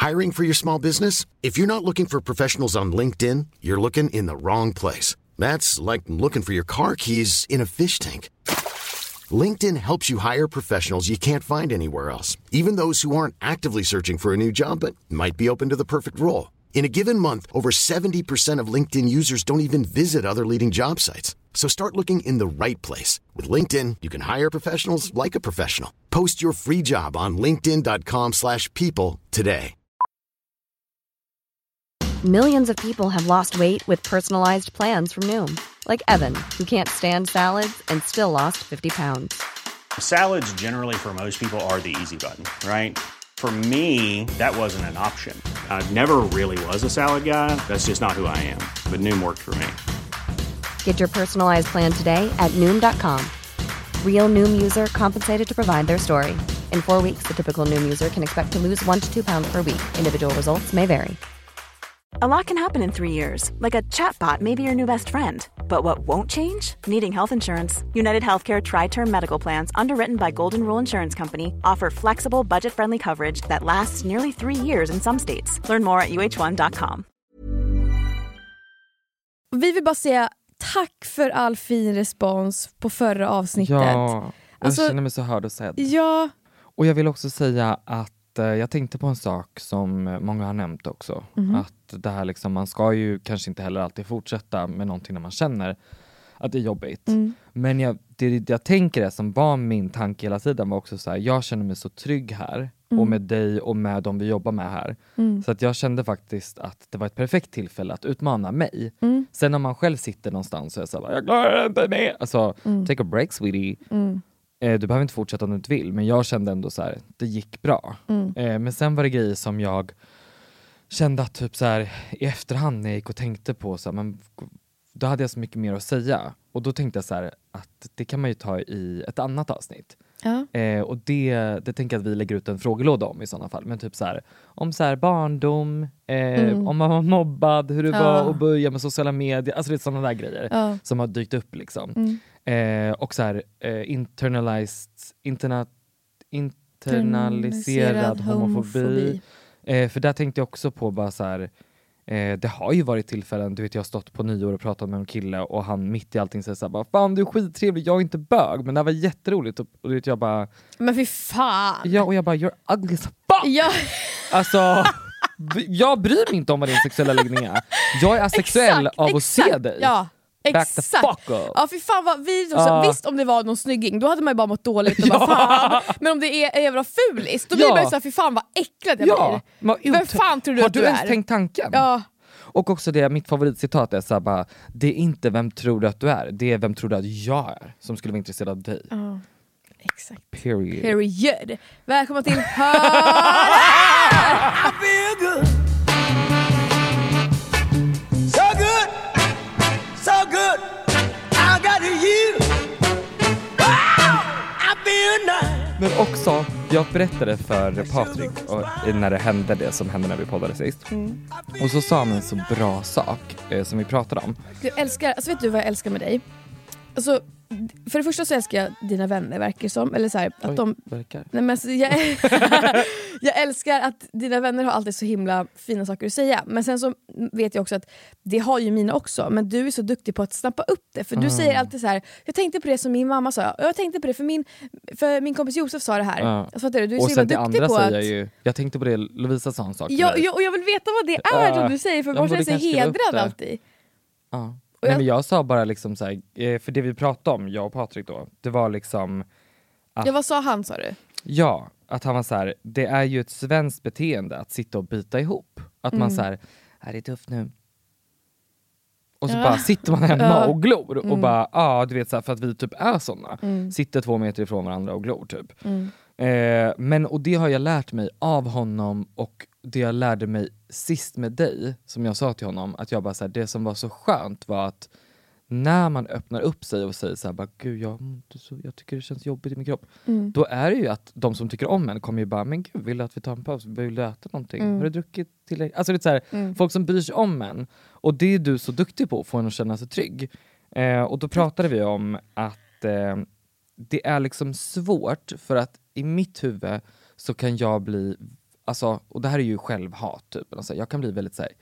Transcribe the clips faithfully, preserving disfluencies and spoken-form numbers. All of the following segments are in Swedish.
Hiring for your small business? If you're not looking for professionals on LinkedIn, you're looking in the wrong place. That's like looking for your car keys in a fish tank. LinkedIn helps you hire professionals you can't find anywhere else, even those who aren't actively searching for a new job but might be open to the perfect role. In a given month, over seventy percent of LinkedIn users don't even visit other leading job sites. So start looking in the right place. With LinkedIn, you can hire professionals like a professional. Post your free job on linkedin dot com slash people today. Millions of people have lost weight with personalized plans from Noom. Like Evan, who can't stand salads and still lost fifty pounds. Salads generally for most people are the easy button, right? For me, that wasn't an option. I never really was a salad guy. That's just not who I am. But Noom worked for me. Get your personalized plan today at Noom dot com. Real Noom user compensated to provide their story. In four weeks, the typical Noom user can expect to lose one to two pounds per week. Individual results may vary. A lot can happen in three years, like a chatbot may be your new best friend. But what won't change? Needing health insurance. United Healthcare Tri-Term Medical Plans, underwritten by Golden Rule Insurance Company, offer flexible, budget-friendly coverage that lasts nearly three years in some states. Learn more at u h one dot com. Vi vill bara säga tack för all fin respons på förra avsnittet. Ja, jag alltså, känner mig så hörd och sedd. Ja. Och jag vill också säga att jag tänkte på en sak som många har nämnt också. Mm-hmm. Att det här liksom, man ska ju kanske inte heller alltid fortsätta med någonting när man känner att det är jobbigt. Mm. Men jag, det jag tänker är som var min tanke hela tiden var också så här, jag känner mig så trygg här. Mm. Och med dig och med de vi jobbar med här. Mm. Så att jag kände faktiskt att det var ett perfekt tillfälle att utmana mig. Mm. Sen när man själv sitter någonstans så är jag så här, jag klarar inte med. Alltså, mm. take a break sweetie. Mm. Du behöver inte fortsätta om du inte vill. Men jag kände ändå så här, det gick bra. Mm. Eh, men sen var det grejer som jag kände att typ så här, i efterhand när jag gick och tänkte på så här, men då hade jag så mycket mer att säga. Och då tänkte jag så här, att det kan man ju ta i ett annat avsnitt. Ja. Eh, och det, det tänker jag att vi lägger ut en frågelåda om i sådana fall. Men typ så här, om så här barndom, eh, mm. om man var mobbad, hur det ja. var att börja med sociala medier. Alltså det är sådana där grejer ja. som har dykt upp liksom. Mm. Eh, och så här eh, internalized interna, internaliserad homofobi, homofobi. Eh, för där tänkte jag också på bara så här, eh, det har ju varit tillfällen, du vet jag har stått på nyår och pratat med en kille och han mitt i allting säger så här, bara, fan du är skittrevlig, jag är inte bög, men det var jätteroligt och, och du vet jag bara, men fy fan. Ja, och jag bara, you're ugly as fuck. Ja. Alltså jag bryr mig inte om vad din sexuella läggning är. Jag är asexuell exakt, av att exakt. se dig. Ja. Back the fuck up. Ja, för fan vad vi också, uh. visst om det var någon snygging då hade man ju bara mått dåligt och ja. bara fan. Men om det är en jävla fulis då blir ja. man ju såhär, för fan vad äcklad jag ja. blir. Vem fan tror du har att du, du är? Har du ens tänkt tanken? Ja. Och också det, mitt favoritcitat är så här bara, det är inte vem tror du att du är, det är vem tror du att jag är som skulle vara intresserad av dig. Uh. Exakt. Period. Period. Välkomna till Hör! I feel good. So good. So good. I got you. Wow. I feel nice. Men också, jag berättade för Patrik och, när det hände det som hände när vi poddade sist. Mm. Och så sa han en så bra sak eh, som vi pratade om. Jag älskar, alltså vet du vad jag älskar med dig? Alltså, för det första så älskar jag dina vänner, verkar som. Eller så här, att Oj, de... verkar. Nej, men alltså, jag, jag älskar att dina vänner har alltid så himla fina saker att säga. Men sen så vet jag också att det har ju mina också. Men du är så duktig på att snappa upp det. För du mm. säger alltid så här, jag tänkte på det som min mamma sa. Och jag tänkte på det för min, för min kompis Josef sa det här. Ja. Alltså, du, du är och så sen det duktig andra på säger att... jag ju, jag tänkte på det, Lovisa sa en sak. Ja, ja, och jag vill veta vad det är som du säger. För man känner sig hedrad alltid. Ja. Nej, jag... men jag sa bara liksom så här, för det vi pratade om, jag och Patrik då, det var liksom att, ja, vad sa han, sa du? Ja, att han var så här, det är ju ett svenskt beteende att sitta och bita ihop. Att mm. man så här, är det tufft nu? Och så ja. bara sitter man hemma ja. och glor och mm. bara, ja ah, du vet så här, för att vi typ är såna. Mm. Sitter två meter ifrån varandra och glor typ. Mm. Eh, men och det har jag lärt mig av honom, och det jag lärde mig sist med dig, som jag sa till honom, att jag bara så här, det som var så skönt var att när man öppnar upp sig och säger så här, bara, gud jag, jag tycker det känns jobbigt i min kropp. Mm. Då är det ju att de som tycker om en kommer ju bara, men gud, vill du att vi tar en paus? Vill du äta någonting? Mm. Har du druckit tillräckligt? Alltså det är så här, mm. folk som bryr sig om en. Och det är du så duktig på, får en att känna sig trygg. Eh, och då pratade vi om att eh, det är liksom svårt, för att i mitt huvud så kan jag bli alltså, och det här är ju självhat typ, alltså, jag kan bli väldigt så här,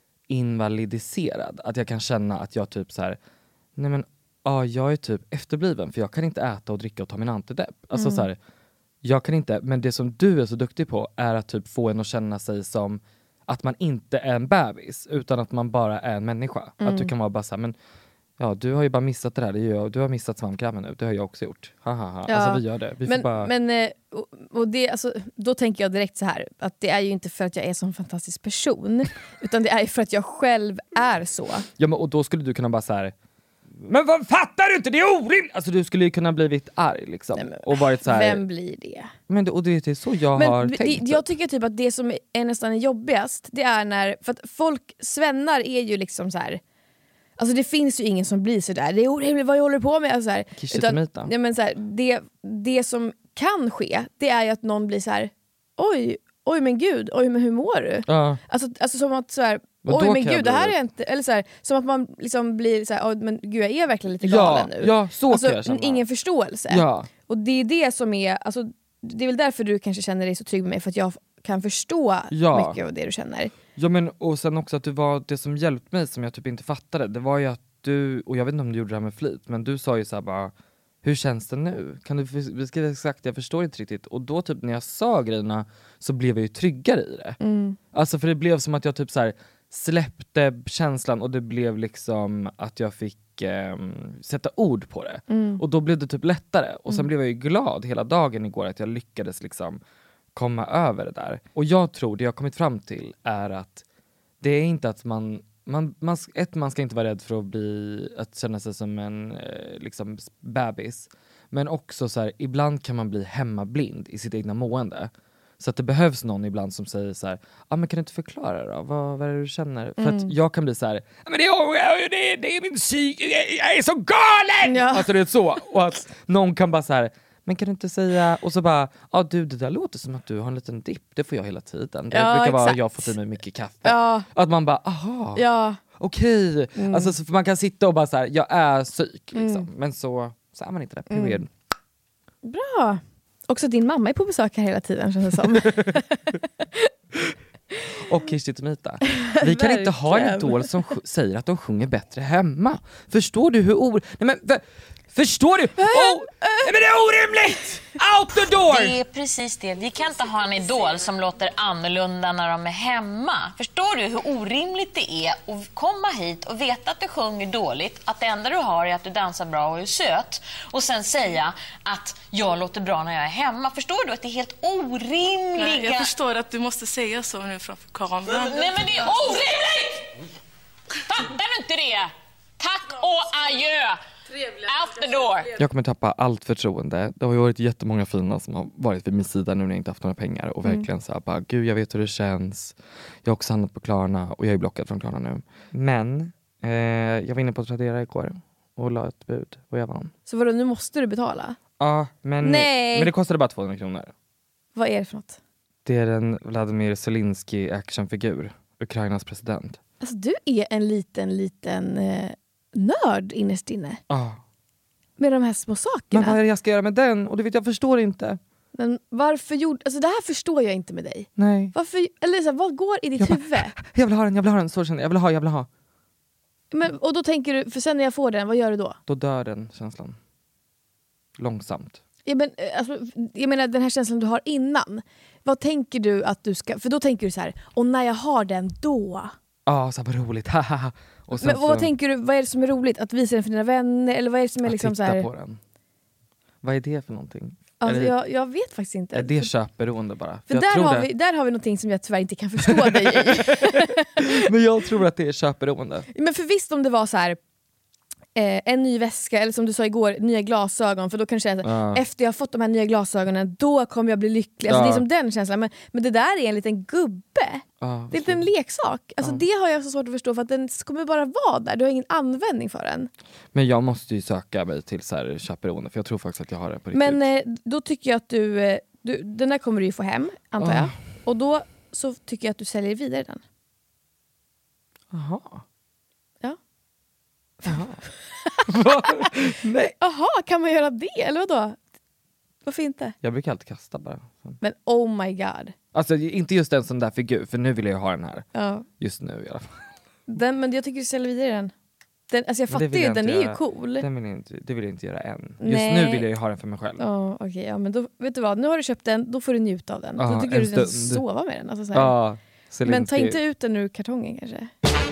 invalidiserad, att jag kan känna att jag typ så här, nej men ja, jag är typ efterbliven för jag kan inte äta och dricka och ta min antidepp. Alltså mm. så här, jag kan inte, men det som du är så duktig på är att typ få en att känna sig som att man inte är en bebis utan att man bara är en människa. Mm. Att du kan vara bara så här, men ja, du har ju bara missat det där, det jag, du har missat svampkrämen nu, det har jag också gjort. Ha, ha, ha. Ja. Alltså vi gör det. Vi men får bara... men och, och det, alltså, då tänker jag direkt så här, att det är ju inte för att jag är en sån fantastisk person, utan det är ju för att jag själv är så. Ja, men och då skulle du kunna bara så här. Men vad fattar du inte? Det är orimligt! Alltså du skulle ju kunna blivit arg liksom. Nej, men, och varit så här, vem blir det? Men det, och det är så jag men, har det, tänkt. Jag tycker typ att det som är nästan jobbigast, det är när, för att folk, svennar är ju liksom så här. Alltså det finns ju ingen som blir så där. Det är orimligt, vad jag håller på med. Alltså, så här, utan, ja, men så här, det, det som kan ske, det är ju att någon blir så här. Oj, oj men gud, oj men hur mår du? Ja. Alltså, alltså som att så här, oj men gud, det här är inte, eller så här, som att man liksom blir så här, oj men gud jag är verkligen lite galen ja, nu. Ja, så alltså, kan jag känna. Ingen förståelse. Ja. Och det är det som är, alltså, det är väl därför du kanske känner dig så trygg med mig, för att jag kan förstå ja. mycket av det du känner. Ja, men och sen också att du var, det som hjälpte mig som jag typ inte fattade, det var ju att du, och jag vet inte om du gjorde det här med flit, men du sa ju så här bara, hur känns det nu? Kan du beskriva exakt? Jag förstår inte riktigt. Och då typ när jag sa grejerna så blev jag ju tryggare i det. Mm. Alltså för det blev som att jag typ så här släppte känslan och det blev liksom att jag fick eh, sätta ord på det. Mm. Och då blev det typ lättare. Och sen mm. blev jag ju glad hela dagen igår att jag lyckades liksom komma över det där. Och jag tror det jag kommit fram till är att det är inte att man Man, man, ett, man ska inte vara rädd för att bli att känna sig som en eh, liksom bebis. Men också så här, ibland kan man bli hemmablind i sitt egna mående. Så att det behövs någon ibland som säger så här, ah, men kan du inte förklara då? Vad, vad är det du känner? Mm. För att jag kan bli så här, men det är, det är, det är min psyk, jag är så galen! Ja. Alltså det är så. Och att någon kan bara så här, men kan du inte säga, och så bara, ja ah, du det där låter som att du har en liten dipp, det får jag hela tiden. Det ja, brukar vara exakt. jag får i mig mycket kaffe. Ja. Att man bara, aha, ja. okej. Okay. Mm. Alltså så man kan sitta och bara så här, jag är psyk liksom. Mm. Men så, så är man inte det, period. Mm. Bra. Också din mamma är på besök här hela tiden, känns det som. Och Kirsti Tomita. Vi kan inte ha en idol som sj- säger att de sjunger bättre hemma. Förstår du hur or... Nej men... För... Förstår du? Oh, nej, men det är orimligt! Out the door! Det är precis det. Vi kan inte ha en idol som låter annorlunda när de är hemma. Förstår du hur orimligt det är att komma hit och veta att du sjunger dåligt, att det enda du har är att du dansar bra och är söt, och sen säga att jag låter bra när jag är hemma. Förstår du att det är helt orimliga... Nej, jag förstår att du måste säga så nu framför kameran. Nej, men det är orimligt! Fattar du inte det? Tack och adjö! Out the door. Jag kommer tappa allt förtroende. Det har ju varit jättemånga fina som har varit vid min sida nu när jag inte haft några pengar. Och verkligen mm. så här, bara, gud jag vet hur det känns. Jag har också handlat på Klarna och jag är blockad från Klarna nu. Men eh, jag var inne på Tradera igår och la ett bud och jag vann. Så vadå, nu måste du betala? Ja, men, men det kostade bara tvåhundra kronor. Vad är det för något? Det är en Vladimir Zelensky actionfigur. Ukrainas president. Alltså du är en liten, liten... Eh... nörd innerst inne. Ah. Med de här små sakerna. Men vad är det jag ska göra med den? Och du vet, jag förstår inte. Men varför gjorde... Alltså det här förstår jag inte med dig. Nej. Varför... Eller så här, vad går i ditt jag huvud? Bara, jag vill ha den, jag vill ha den. Så känner jag. Jag vill ha, jag vill ha. Men, och då tänker du, för sen när jag får den, vad gör du då? Då dör den känslan. Långsamt. Ja, men, alltså, jag menar den här känslan du har innan. Vad tänker du att du ska... För då tänker du så här, och när jag har den, då... Ja, ah, så här roligt. Och men vad så, tänker du, vad är det som är roligt? Att visa den för dina vänner? Eller vad är det som är att liksom titta så här... på den. Vad är det för någonting? Alltså, det, jag, jag vet faktiskt inte. Är det köpberoende bara? För, för där, har det... vi, där har vi någonting som jag tyvärr inte kan förstå dig i. Men jag tror att det är köpberoende. Men för visst om det var så här... Eh, en ny väska, eller som du sa igår, nya glasögon, för då kan du känna att uh. efter jag har fått de här nya glasögonen, då kommer jag bli lycklig. Alltså, uh. Det är som den känslan, men, men det där är en liten gubbe. Uh, det är en leksak. Alltså, uh. Det har jag så svårt att förstå, för att den kommer bara vara där. Du har ingen användning för den. Men jag måste ju söka mig till så här köpberoende, för jag tror faktiskt att jag har det på riktigt. Men eh, då tycker jag att du, eh, du den där kommer du ju få hem, antar uh. jag. Och då så tycker jag att du säljer vidare den. Jaha. Ja. Jaha. Nej. Jaha, kan man göra det? Eller vadå? Varför inte? Jag brukar alltid kasta bara. Men oh my god. Alltså inte just en sån där figur, för nu vill jag ju ha den här. Ja. Just nu i alla fall. Den, men jag tycker du säljer vidare den. den alltså jag fattar ju, den är göra. ju cool. Den vill jag inte, det vill jag inte göra än. Nej. Just nu vill jag ju ha den för mig själv. Ja, okej. Okay, ja, men då, vet du vad? Nu har du köpt den, då får du njuta av den. Ja, då tycker jag du ska stund. sova med den. Alltså, så här. Ja, men ta inte ut den ur kartongen kanske.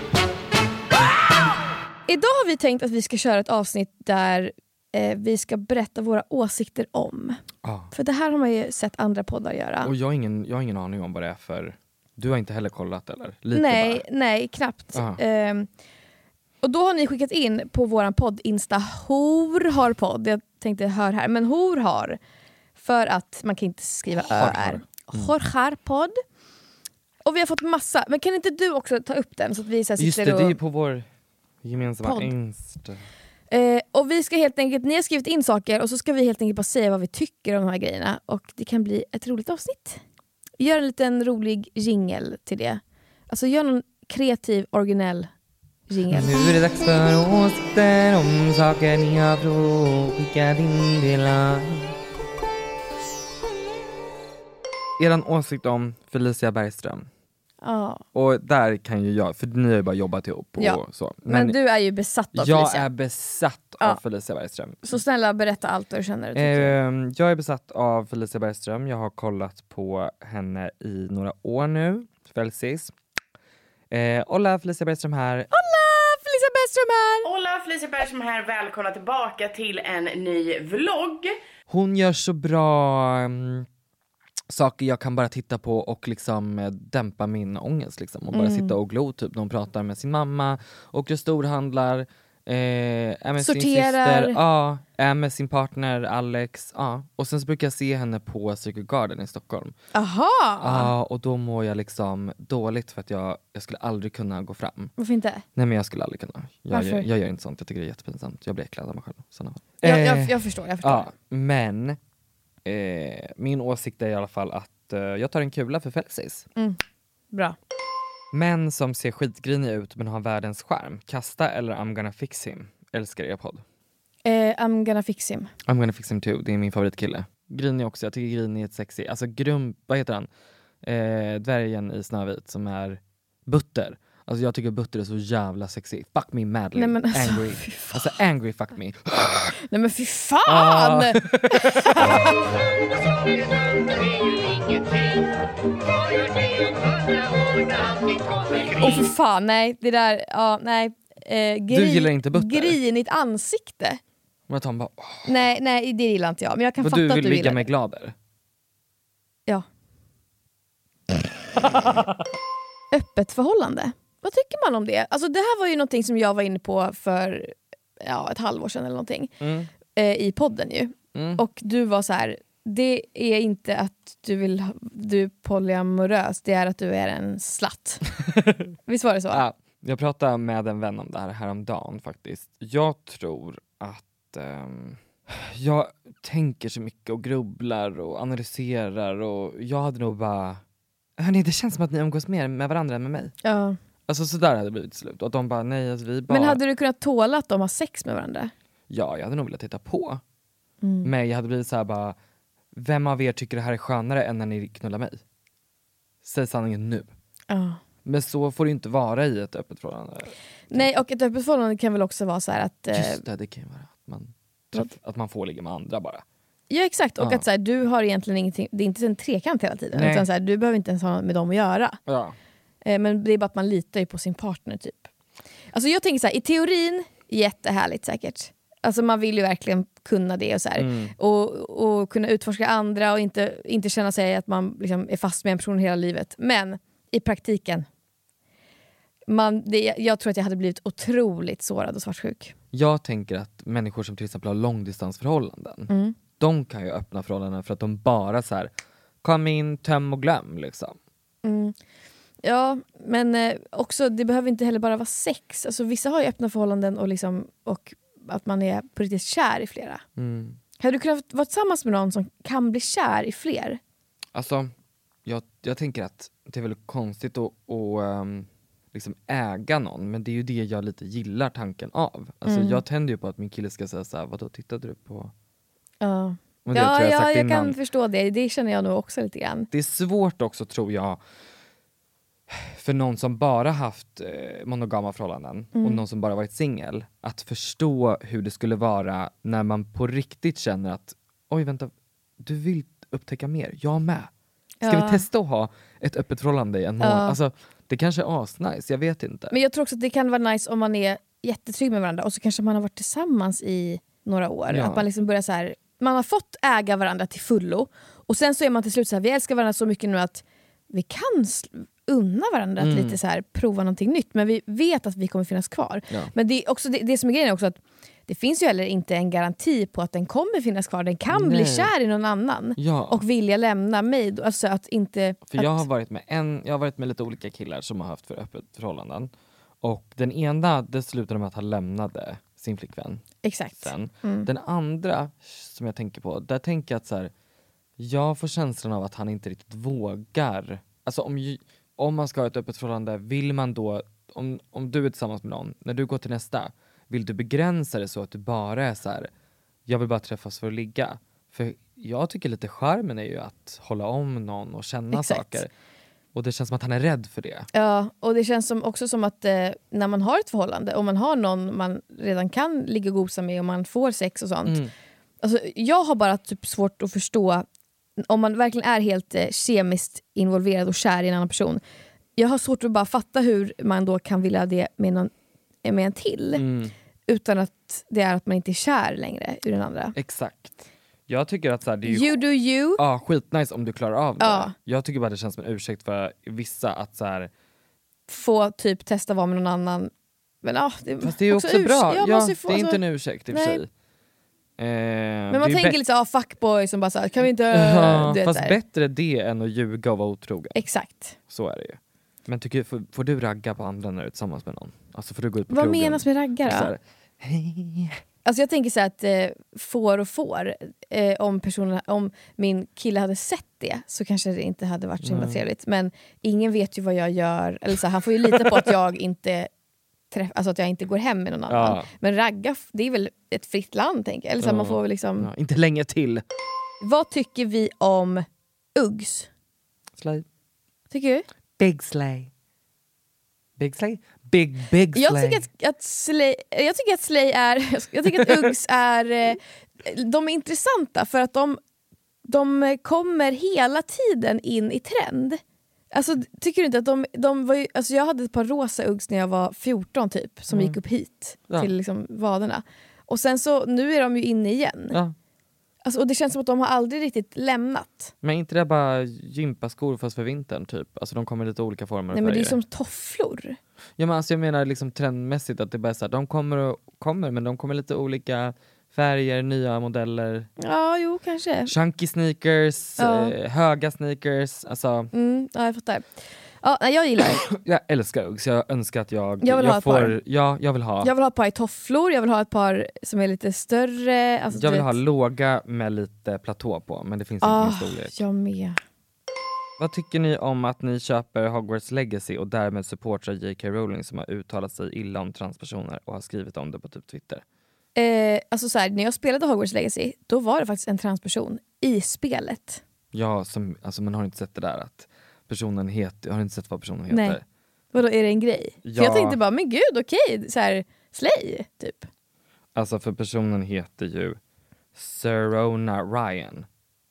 Idag har vi tänkt att vi ska köra ett avsnitt där eh, vi ska berätta våra åsikter om. Ah. För det här har man ju sett andra poddar göra. Och jag har ingen, jag har ingen aning om vad det är för... Du har inte heller kollat eller? Lite nej, bara. nej, knappt. Ah. Um, och då har ni skickat in på våran podd Insta Hor har podd. Jag tänkte hör här, men Hor har. För att man kan inte skriva ö r. Hor har podd. Och vi har fått massa. Men kan inte du också ta upp den så att vi så här Just sitter det, det är ju och... på vår gemensamma podd. Insta. Eh, och vi ska helt enkelt, ni har skrivit in saker och så ska vi helt enkelt bara säga vad vi tycker om de här grejerna. Och det kan bli ett roligt avsnitt. Gör en liten rolig jingle till det. Alltså gör någon kreativ, originell jingle. Nu är det dags för åsikter om saker ni har frågat. Skicka din del. Eran åsikt om Felicia Bergström. Ja. Och där kan ju jag, för ni har ju bara jobbat ihop och Ja. så. Men, Men, du är ju besatt av jag Felicia. är besatt Ja. av Felicia Bergström. Så snälla berätta allt vad du känner. och tycker. Eh, jag är besatt av Felicia Bergström. Jag har kollat på henne i några år nu. Felsis. Eh, Hola, Felicia Bergström här. Hola, Felicia Bergström här! Hola, Felicia Bergström här. Välkomna tillbaka till en ny vlogg. Hon gör så bra um, saker jag kan bara titta på och liksom eh, dämpa min ångest liksom. Och bara Mm. sitta och glo typ när hon pratar med sin mamma och gör storhandlar. Eh, är med sin Sorterar. syster, ja, är med sin partner Alex, ja. Och sen så brukar jag se henne på Circle Garden i Stockholm. Aha! Ja, och då mår jag liksom dåligt för att jag, jag skulle aldrig kunna gå fram. Varför inte? Nej, men jag skulle aldrig kunna. Jag, Varför? jag, jag gör inte sånt, jag tycker det är jättepinsamt. Jag blir äcklad av mig själv. Såna. Jag, Eh, jag, jag förstår, jag förstår. Ja, men eh, min åsikt är i alla fall att eh, jag tar en kula för Felsis. Mm. Bra. Män som ser skitgriniga ut men har världens charm. Kasta eller I'm gonna fix him. Älskar er podd. Eh, I'm gonna fix him. I'm gonna fix him too, det är min favoritkille. Grinig också, jag tycker Grinig är ett sexy. Alltså Grum, vad heter han? Eh, dvärgen i Snövit som är Butter. Alltså jag tycker Butter är så jävla sexy. Fuck me madly. Nej, men alltså, angry. fy fan. Alltså angry fuck me. Nej men fy fan! Ah. Åh för fan, nej. Det där, ja nej. Eh, gri- Du gillar inte Butter? Grinigt ansikte. Men att han bara, åh, Nej, nej det gillar inte jag. Men jag kan vad fatta du att vill du ligga gillar med det. glader. Ja. Öppet förhållande. Vad tycker man om det? Alltså det här var ju någonting som jag var inne på för ja, ett halvår sedan eller någonting. Mm. Eh, I podden ju. Mm. Och du var så här: det är inte att du vill ha- du är polyamorös, det är att du är en slatt. Visst var det så? Ja, jag pratade med en vän om det här häromdagen faktiskt. Jag tror att ehm, jag tänker så mycket och grubblar och analyserar och jag hade nog bara, hörni, det känns som att ni umgås mer med varandra än med mig. Ja. Alltså sådär hade det blivit till slut. Och att de bara, nej alltså vi bara... Men hade du kunnat tåla att de har sex med varandra? Ja, jag hade nog velat titta på. Mm. Men jag hade blivit så här bara, vem av er tycker det här är skönare än när ni knullar mig? Säg sanningen nu. Ja. Men så får det inte vara i ett öppet förhållande. Nej, och ett öppet förhållande kan väl också vara så här att... Eh, Just det, det kan ju vara att man, träff, att man får ligga med andra bara. ja exakt, och Ja. att så här, du har egentligen ingenting, det är inte en trekant hela tiden. Nej. Utan så här, du behöver inte ens ha med dem att göra. Ja. Eh, men det är bara att man litar ju på sin partner typ. Alltså jag tänker så här, i teorin, jättehärligt säkert. Alltså man vill ju verkligen kunna det och så här. Mm. Och, och kunna utforska andra och inte, inte känna sig att man liksom är fast med en person hela livet. Men i praktiken, man, det, jag tror att jag hade blivit otroligt sårad och svartsjuk. Jag tänker att människor som till exempel har långdistansförhållanden, Mm. de kan ju öppna förhållanden för att de bara så här, kom in, töm och glöm liksom. Mm. Ja, men eh, också det behöver inte heller bara vara sex. Alltså, vissa har ju öppna förhållanden och, liksom, och att man är på riktigt kär i flera. Mm. Hade du kunnat vara tillsammans med någon som kan bli kär i fler? Alltså, jag, jag tänker att det är väl konstigt att, att um, liksom äga någon, men det är ju det jag lite gillar tanken av. Alltså Mm. jag tänder ju på att min kille ska säga så här, vadå tittade du på? Ja. Men det ja, tror jag, ja sagt jag innan. kan förstå det. Det känner jag nog också lite grann. Det är svårt också, tror jag, för någon som bara haft eh, monogama förhållanden Mm. och någon som bara varit singel, att förstå hur det skulle vara när man på riktigt känner att oj vänta, du vill upptäcka mer, jag med. Ska Ja. vi testa att ha ett öppet förhållande i en månad? Ja. Alltså, det kanske är asnice, jag vet inte. Men jag tror också att det kan vara nice om man är jättetrygg med varandra och så kanske man har varit tillsammans i några år. Ja. Att man liksom börjar så här, man har fått äga varandra till fullo och sen så är man till slut så här, vi älskar varandra så mycket nu att vi kan sl- unna varandra Mm. att lite så här, prova någonting nytt, men vi vet att vi kommer finnas kvar. Ja. Men det, är också, det, det som är grejen är också att det finns ju heller inte en garanti på att den kommer finnas kvar. Den kan bli Nej. kär i någon annan Ja. och vilja lämna mig. Alltså att inte... För att, jag har varit med en, jag har varit med lite olika killar som har haft för öppet förhållanden. Och den ena, det slutade med att han lämnade sin flickvän. Exakt. Sen. Mm. Den andra som jag tänker på, där tänker jag att så här, jag får känslan av att han inte riktigt vågar. Alltså om, ju- om man ska ha ett öppet förhållande, vill man då, om, om du är tillsammans med någon, när du går till nästa, vill du begränsa det så att du bara är så här, jag vill bara träffas för att ligga. För jag tycker lite charmen är ju att hålla om någon och känna Exakt. saker. Och det känns som att han är rädd för det. Ja, och det känns som, också som att eh, när man har ett förhållande och man har någon man redan kan ligga och gosa med och man får sex och sånt. Mm. Alltså, jag har bara typ svårt att förstå om man verkligen är helt eh, kemiskt involverad och kär i en annan person. Jag har svårt att bara fatta hur man då kan vilja det med, någon, med en till. Mm. Utan att det är att man inte är kär längre i den andra. Exakt. Jag tycker att så här, det är ju You do you. ja, skitnice om du klarar av det. Ja. Jag tycker bara det känns som en ursäkt för vissa att så här, Få typ testa vara med någon annan. Men, ja, det, fast det är också, urs- bra. ja, Ja, man måste få- det är inte alltså- en ursäkt i och för nej. sig. Eh, Men man det är tänker bä- lite såhär, ah, fuckboy som bara såhär, kan vi inte... ja, du vet, fast så här. bättre det än att ljuga och vara otrogen. Exakt. Så är det ju. Men tycker, får, får du ragga på andra när du är tillsammans med någon? Alltså får du gå ut på Vad krogen? menas med ragga och så då? här, hej. Alltså jag tänker så här att eh, får och får, eh, om, personen, om min kille hade sett det så kanske det inte hade varit så himla Nej. trevligt. Men ingen vet ju vad jag gör. Eller så här, han får ju lita på att jag inte träff, alltså att jag inte går hem med någon annan. Ja. Men ragga, det är väl ett fritt land tänker jag. Eller så här, Ja. man får väl liksom... Ja, inte länge till. Vad tycker vi om Uggs? Slay. Tycker du? Big slay. Big slay? Big, big slay. Jag tycker att, att Slay, jag tycker att Slay är, jag tycker att Uggs är, eh, de är intressanta för att de, de kommer hela tiden in i trend. Alltså tycker du inte att de, de var ju, alltså jag hade ett par rosa Uggs när jag var fjorton typ, som Mm. gick upp hit Ja. till liksom vaderna. Och sen så, nu är de ju inne igen. Ja. Alltså, och det känns som att de har aldrig riktigt lämnat. Men inte det bara gympaskor fast för vintern typ? Alltså de kommer i lite olika former och Nej men det är färger. som tofflor. Ja, men alltså jag menar liksom trendmässigt att det bara är så här, de kommer och kommer men de kommer lite olika färger, nya modeller. Ja, jo kanske. Chunky sneakers, Ja. eh, höga sneakers. Alltså, Mm, ja, jag fattar. Ja, nej, jag gillar det. jag älskar Uggs, jag önskar att jag, Jag vill ha ett får, par. Ja, jag vill ha. Jag vill ha ett par i tofflor, jag vill ha ett par som är lite större. Alltså, jag du vill ha vet. låga med lite platå på, men det finns inte Ah, min storlek. jag med. Vad tycker ni om att ni köper Hogwarts Legacy och därmed supportar J K Rowling som har uttalat sig illa om transpersoner och har skrivit om det på typ Twitter? Eh, alltså så här, när jag spelade Hogwarts Legacy, då var det faktiskt en transperson i spelet. Ja, som, alltså man har inte sett det där att personen heter, har inte sett vad personen heter. Nej. Vadå, är det en grej? Ja. För jag tänkte bara, men gud okej, så här, Slay typ. Alltså för personen heter ju Sirona Ryan.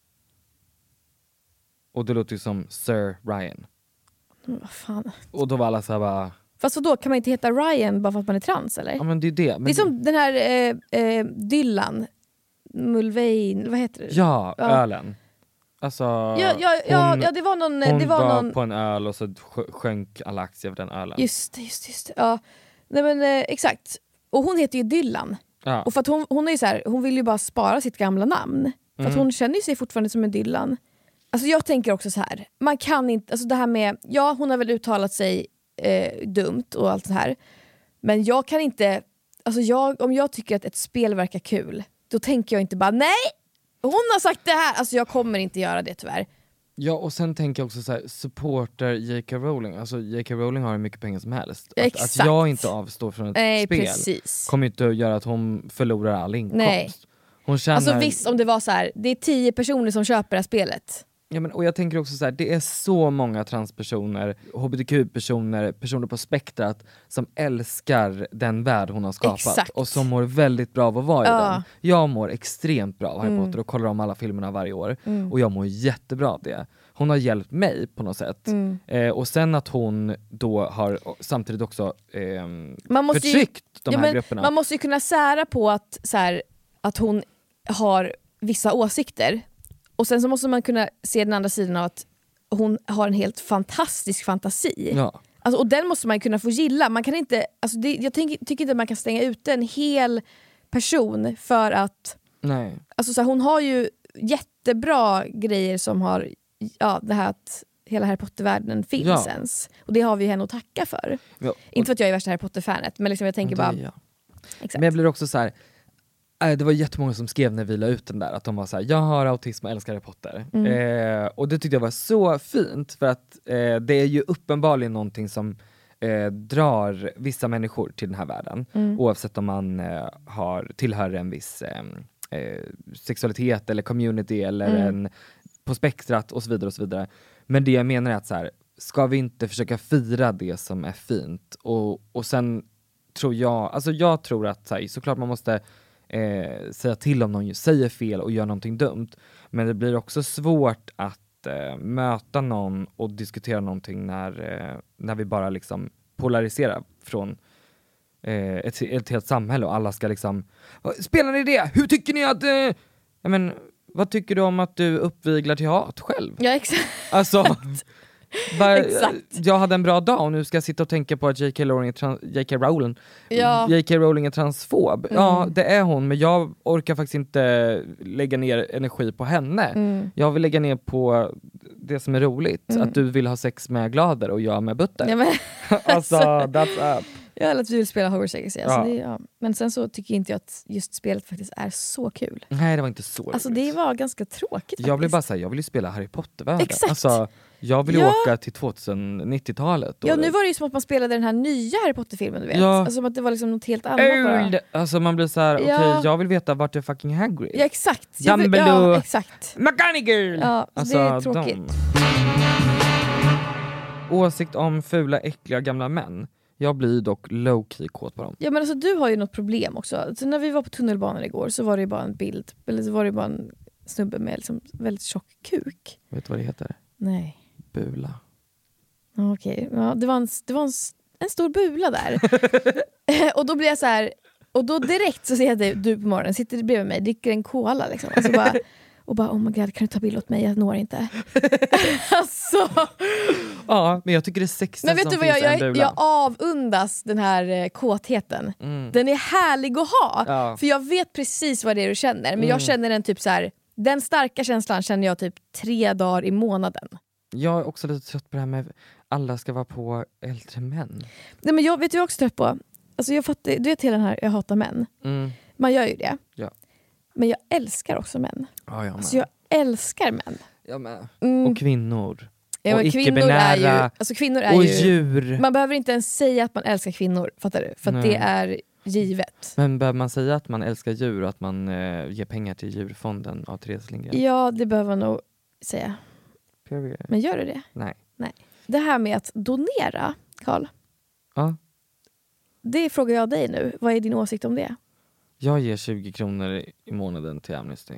Och det låter ju som Sir Ryan. Men vad fan. Och då var alla såhär bara, Fast då kan man inte heta Ryan bara för att man är trans eller? ja men det är det. Men det är som den här eh, eh, Dylan Mulvaney, vad heter det? Ja, Ja. ölen. Alltså, Ja, ja, ja, hon, ja det var någon... hon det var, var någon på en öl och så sjö- sjönk alla aktier av den ölen. just det, just det, just det. Ja. Nej men eh, exakt. Och hon heter ju Dylan. Ja. Och för att hon, hon är ju så här, hon vill ju bara spara sitt gamla namn. För att Mm. hon känner ju sig fortfarande som en Dylan. Alltså jag tänker också så här, man kan inte, alltså det här med, ja hon har väl uttalat sig eh, dumt och allt så här. Men jag kan inte, alltså jag, om jag tycker att ett spel verkar kul, då tänker jag inte bara nej, hon har sagt det här. Alltså jag kommer inte göra det tyvärr. Ja, och sen tänker jag också så här, supporter J K Rowling. Alltså J K Rowling har hur mycket pengar som helst. Att, att Exakt. jag inte avstår från ett Nej, spel precis. kommer inte att göra att hon förlorar all inkomst. Nej. Hon tjänar... Alltså visst, om det var så här, det är tio personer som köper det här spelet. Ja, men, och jag tänker också så här, det är så många transpersoner, hbtq-personer, personer på spektrat som älskar den värld hon har skapat. Exakt. Och som mår väldigt bra av att vara i Ja. den. Jag mår extremt bra av Harry Mm. Potter och kollar om alla filmerna varje år. Mm. Och jag mår jättebra av det. Hon har hjälpt mig på något sätt. Mm. Eh, och sen att hon då har samtidigt också eh, Man måste ju- förtryckt de ja, här men grupperna. Man måste ju kunna sära på att, så här, att hon har vissa åsikter. Och sen så måste man kunna se den andra sidan av att hon har en helt fantastisk fantasi. Ja. Alltså, och den måste man kunna få gilla. Man kan inte, alltså det, jag tänker, tycker inte att man kan stänga ute en hel person för att... Nej. Alltså, så här, hon har ju jättebra grejer som har... Ja, det här att hela Harry Potter-världen finns Ja. ens. Och det har vi henne att tacka för. Ja, och- Inte för att jag är värsta Harry Potter-fanet, men liksom jag tänker Det bara... är jag. Exakt. Men jag blir också så här. äh, Det var jättemånga som skrev när vi la ut den där att de var så här: jag har autism och älskar Harry Potter. Mm. Eh, och det tyckte jag var så fint, för att eh, det är ju uppenbarligen någonting som eh, drar vissa människor till den här världen. Mm. Oavsett om man eh, har, tillhör en viss eh, eh, sexualitet eller community eller Mm. en på spektrat och så vidare och så vidare. Men det jag menar är att så här, ska vi inte försöka fira det som är fint? Och, och sen tror jag, alltså jag tror att så här, såklart man måste eh, säga till om någon säger fel och gör någonting dumt. Men det blir också svårt att eh, möta någon och diskutera någonting när, eh, när vi bara liksom polariserar från eh, ett, ett helt samhälle och alla ska liksom, spelar ni det? Hur tycker ni att... Eh, ja, men, vad tycker du om att du uppviglar till hat själv? Ja, exakt. Alltså, bara, Exakt. jag hade en bra dag och nu ska jag sitta och tänka på att J K Rowling är, trans, J K Rowling, Ja. J K Rowling är transfob. Mm. Ja, det är hon, men jag orkar faktiskt inte lägga ner energi på henne. Mm. Jag vill lägga ner på det som är roligt. Mm. Att du vill ha sex med glader och jag med butter. Ja, men, alltså, that's up. jag vill att vi vill spela Hogwarts Legacy. Alltså, Ja. det, ja. Men sen så tycker inte jag att just spelet faktiskt är så kul. Nej, det var inte så Alltså roligt. det var ganska tråkigt Jag blev faktiskt. bara säga, jag vill ju spela Harry Potter-världen. Exakt. Alltså, jag vill ju Ja. åka till tjugohundranittio-talet. Ja, nu var det ju som att man spelade den här nya Harry Potter-filmen, du vet. Ja. Alltså som att det var liksom något helt annat bara. Old. Alltså man blir så här, okej, Ja. jag vill veta vart är fucking Hagrid. Ja, exakt. Jag vill- Dumbledore. Ja, exakt. McGonagall! Ja, Alltså, det är tråkigt. de- Åsikt om fula, äckliga gamla män. Jag blir dock low-key kåt på dem. Ja, men alltså du har ju något problem också. Så när vi var på tunnelbanan igår så var det ju bara en bild, eller så var det bara en snubbe med liksom väldigt tjock kuk. Vet du vad det heter? Nej. Bula. Ja, okej. Ja, det var, en, det var en, s- en stor bula där. Och då blir jag så här, och då direkt så ser jag dig, du på morgonen sitter bredvid mig, dricker en cola liksom. Alltså bara, och bara, oh my god, kan du ta bild åt mig? Jag når inte. Alltså. Ja, men jag tycker det är sexigt Men vet som du vad jag, finns en jag, bula. jag avundas den här eh, kåtheten. Mm. Den är härlig att ha. Ja. För jag vet precis vad det är du känner. Men Mm. jag känner den typ så här. Den starka känslan känner jag typ tre dagar i månaden. Jag är också lite trött på det här med alla ska vara på äldre män. Nej, men jag vet du vad jag är också trött på. Alltså jag fattar, du vet hela den här jag hatar män. Mm. Man gör ju det. Ja. Men jag älskar också män. Ja, jag med. Alltså jag älskar män. Jag med. Mm. Och kvinnor. Ja, och men kvinnor är ju, icke-binära. alltså kvinnor är och ju, djur. man behöver inte ens säga att man älskar kvinnor, fattar du? För att Nej. det är givet. Men behöver man säga att man älskar djur och att man eh, ger pengar till djurfonden av Therese Lindgren? Ja, det behöver man nog säga. Period. Men gör du det? Nej. Nej. Det här med att donera, Carl. Ja. Det frågar jag dig nu. Vad är din åsikt om det? Jag ger tjugo kronor i- i månaden till Amnesty.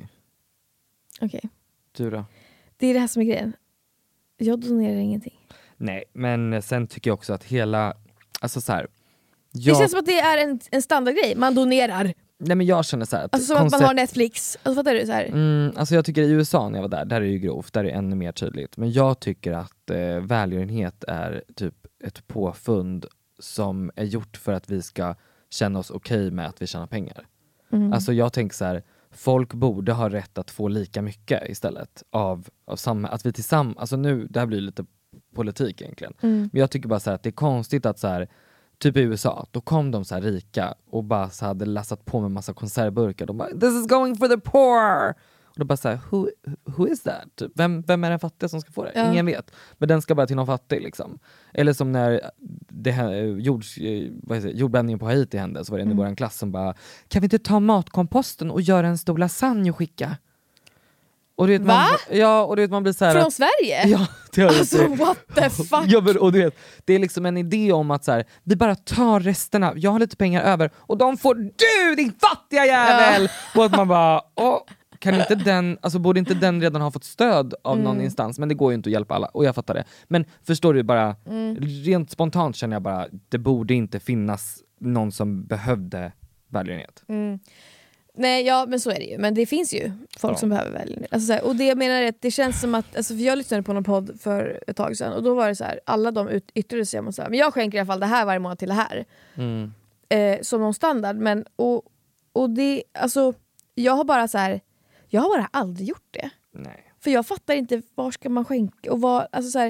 Okej. Du då? Det är det här som är grejen. Jag donerar ingenting. Nej, men sen tycker jag också att hela... Alltså så här, Det jag, känns som att det är en, en standardgrej. Man donerar. nej, men jag känner så här att Alltså som att man har Netflix. Alltså fattar du? Så här. Mm, alltså jag tycker i U S A när jag var där, där är det ju grovt, där är det ännu mer tydligt. Men jag tycker att eh, välgörenhet är typ ett påfund som är gjort för att vi ska känna oss okej med att vi tjänar pengar. Mm. Alltså jag tänker så här, folk borde ha rätt att få lika mycket istället av, av samma, att vi tillsammans, alltså nu, det här blir lite politik egentligen. Mm. Men jag tycker bara så här att det är konstigt att så här, typ i U S A, då kom de så här rika och bara så hade lassat på med massa konservburkar. De bara, this is going for the poor! Och då bara så här, who, who is that? Vem, vem är den fattiga som ska få det? Ja. Ingen vet. Men den ska bara till någon fattig liksom. Eller som när det här, jords, vad heter det, jordbävningen på Haiti hände, så var det en i Mm. vår klass som bara, kan vi inte ta matkomposten och göra en stor lasagne och skicka? Och du vet, Va? man, ja, och du vet, man blir så här Från att, Sverige? ja, det har Alltså jag what the fuck? Ja, men, och du vet, det är liksom en idé om att så här, vi bara tar resterna, jag har lite pengar över och de får du, din fattiga jävel! Ja. Och att man bara, åh, kan inte den, alltså borde inte den redan ha fått stöd av mm. någon instans? Men det går ju inte att hjälpa alla, och jag fattar det. Men förstår du, bara mm. rent spontant känner jag bara, det borde inte finnas någon som behövde välgörenhet. Mm. Nej, ja, men så är det ju. Men det finns ju folk ja. som behöver välgörenhet. Alltså, så här, och det jag menar är att det känns som att, alltså, för jag lyssnade på någon podd för ett tag sedan, och då var det så här, alla de ut, yttrade sig om så här, men jag skänker i alla fall det här varje månad till det här. Mm. Eh, som någon standard. Men, och, och det, alltså, jag har bara så här, jag har bara aldrig gjort det. Nej. För jag fattar inte, var ska man skänka och vad, alltså så här,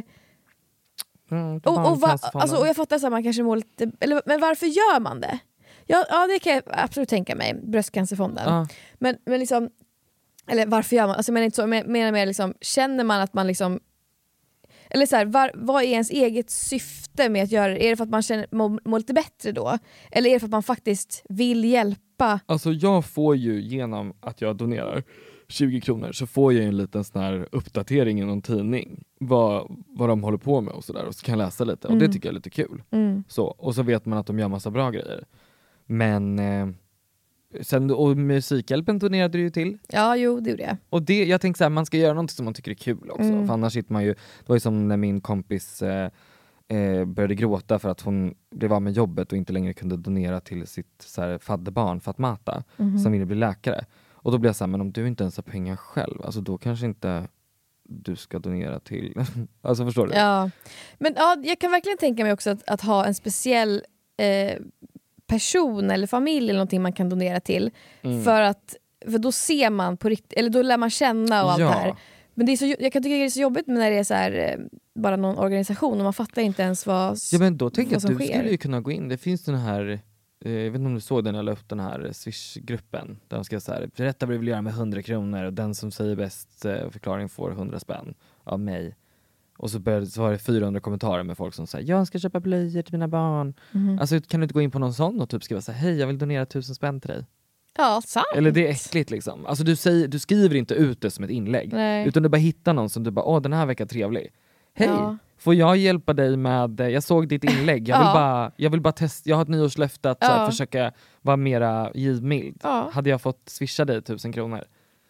mm, och, och, va, alltså, och jag fattar att man kanske mår lite, eller, men varför gör man det? Ja, ja, det kan jag absolut tänka mig, bröstcancerfonden. Uh. Men, men liksom, eller varför gör man, alltså men inte så, men mer, mer liksom, känner man att man liksom, eller så här, var, vad är ens eget syfte med att göra det? Är det för att man känner, mår, mår lite bättre då? Eller är det för att man faktiskt vill hjälpa? Alltså jag får ju, genom att jag donerar tjugo kronor, så får jag en liten sån här uppdatering i någon tidning vad, vad de håller på med och sådär, och så kan jag läsa lite, mm. och det tycker jag är lite kul. Mm. Så, och så vet man att de gör massa bra grejer. Men eh, sen, och Musikhjälpen donerade du ju till. Ja, jo, det gjorde jag. Och det, jag tänker så här, man ska göra något som man tycker är kul också. Mm. För annars sitter man ju, det var ju som när min kompis eh, eh, började gråta för att hon blev av med jobbet och inte längre kunde donera till sitt så här, fadderbarn Fatmata, mm. som ville bli läkare. Och då blev jag så här, men om du inte ens har pengar själv, alltså då kanske inte du ska donera till. Alltså förstår du? Ja, men ja, jag kan verkligen tänka mig också att, att ha en speciell eh, person eller familj eller någonting man kan donera till. Mm. För att, för då ser man på riktigt, eller då lär man känna och allt ja. det här. Men det är så, jag kan tycka det är så jobbigt när det är så här, bara någon organisation och man fattar inte ens vad, ja, men då tänker jag att du sker. Skulle ju kunna gå in. Det finns den här, eh, jag vet inte om du såg den, jag la upp den här Swish-gruppen där de ska så här, berätta vad du vill göra med hundra kronor och den som säger bäst eh, förklaring får hundra spänn av mig. Och så, började, så var det fyrahundra kommentarer med folk som säger jag ska köpa blöjor till mina barn. Mm. Alltså kan du inte gå in på någon sån och typ skriva så här, hej jag vill donera tusen spänn till dig. Ja, sant. Eller det är äckligt liksom. Alltså du, säger, du skriver inte ut det som ett inlägg. Nej. Utan du bara hittar någon som du bara, åh den här veckan trevlig. Hej, ja. Får jag hjälpa dig med, jag såg ditt inlägg. Jag vill ja. bara, jag vill bara testa, jag har ett nyårslöfte att ja. så här, försöka vara mera givmild. Ja. Hade jag fått swisha dig tusen kronor?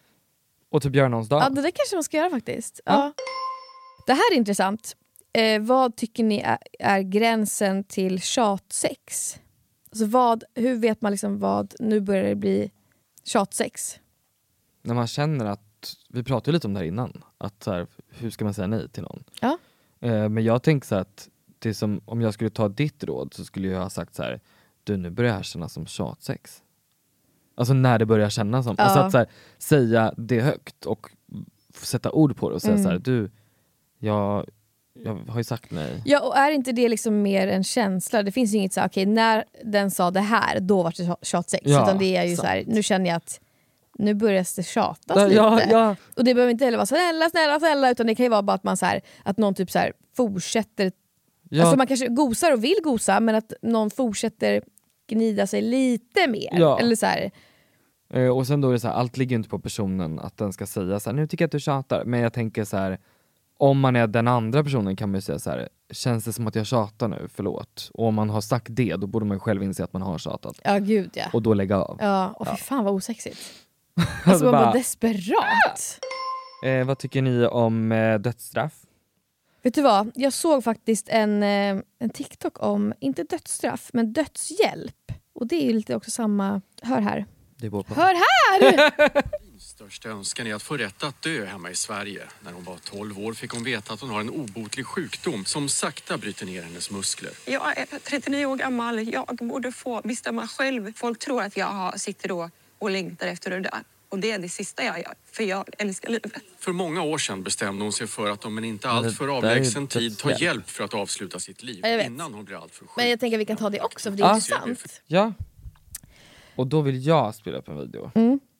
Och typ göra någons dag. Ja, det där kanske man ska göra faktiskt. Ja. Ja. Det här är intressant. Eh, vad tycker ni är, är gränsen till tjatsex? Alltså vad, hur vet man liksom vad, nu börjar det bli tjatsex? När man känner att, vi pratade lite om det här innan, att så här, hur ska man säga nej till någon? Ja. Eh, men jag tänker så här att det som, om jag skulle ta ditt råd så skulle jag ha sagt så här, du nu börjar det här kännas som tjatsex. Alltså när det börjar kännas som, ja. alltså att så här, säga det högt och sätta ord på det och säga mm. så här, du, jag, jag har ju sagt nej. Ja, och är inte det liksom mer en känsla? Det finns ju inget så här, okej, okay, när den sa det här, då var det tjatsex. Ja, utan det är ju sant. Så här, nu känner jag att nu börjar det tjatas ja, lite. Ja, ja. Och det behöver inte heller vara snälla, snälla, snälla, utan det kan ju vara bara att man så här, att någon typ så här fortsätter. Ja. Alltså man kanske gosar och vill gosa, men att någon fortsätter gnida sig lite mer. Ja. Eller så här. Eh, och sen då är det så här, allt ligger inte på personen att den ska säga så här, nu tycker jag att du tjatar. Men jag tänker så här, om man är den andra personen kan man ju säga så här, känns det som att jag tjatar nu, förlåt. Och om man har sagt det, då borde man själv inse att man har tjatat. Ja, gud ja. Och då lägga av. Ja, och fy ja. fan vad osexigt. Alltså man bara, bara desperat. Eh, vad tycker ni om eh, dödsstraff? Vet du vad? Jag såg faktiskt en, eh, en TikTok om, inte dödsstraff, men dödshjälp. Och det är ju lite också samma, hör här. Det på. Hör här! Min största önskan är att få rätt att dö hemma i Sverige. När hon var tolv år fick hon veta att hon har en obotlig sjukdom som sakta bryter ner hennes muskler. Jag är trettionio år gammal. Jag borde få bestämma själv. Folk tror att jag sitter då och längtar efter det där. Och det är det sista jag gör, för jag älskar livet. För många år sedan bestämde hon sig för att om en inte allt för avlägsen tid ta hjälp för att avsluta sitt liv innan hon blir allt för sjuk. Men jag tänker att vi kan ta det också, för det är ja. intressant. Ja. Och då vill jag spela upp en video. Mm.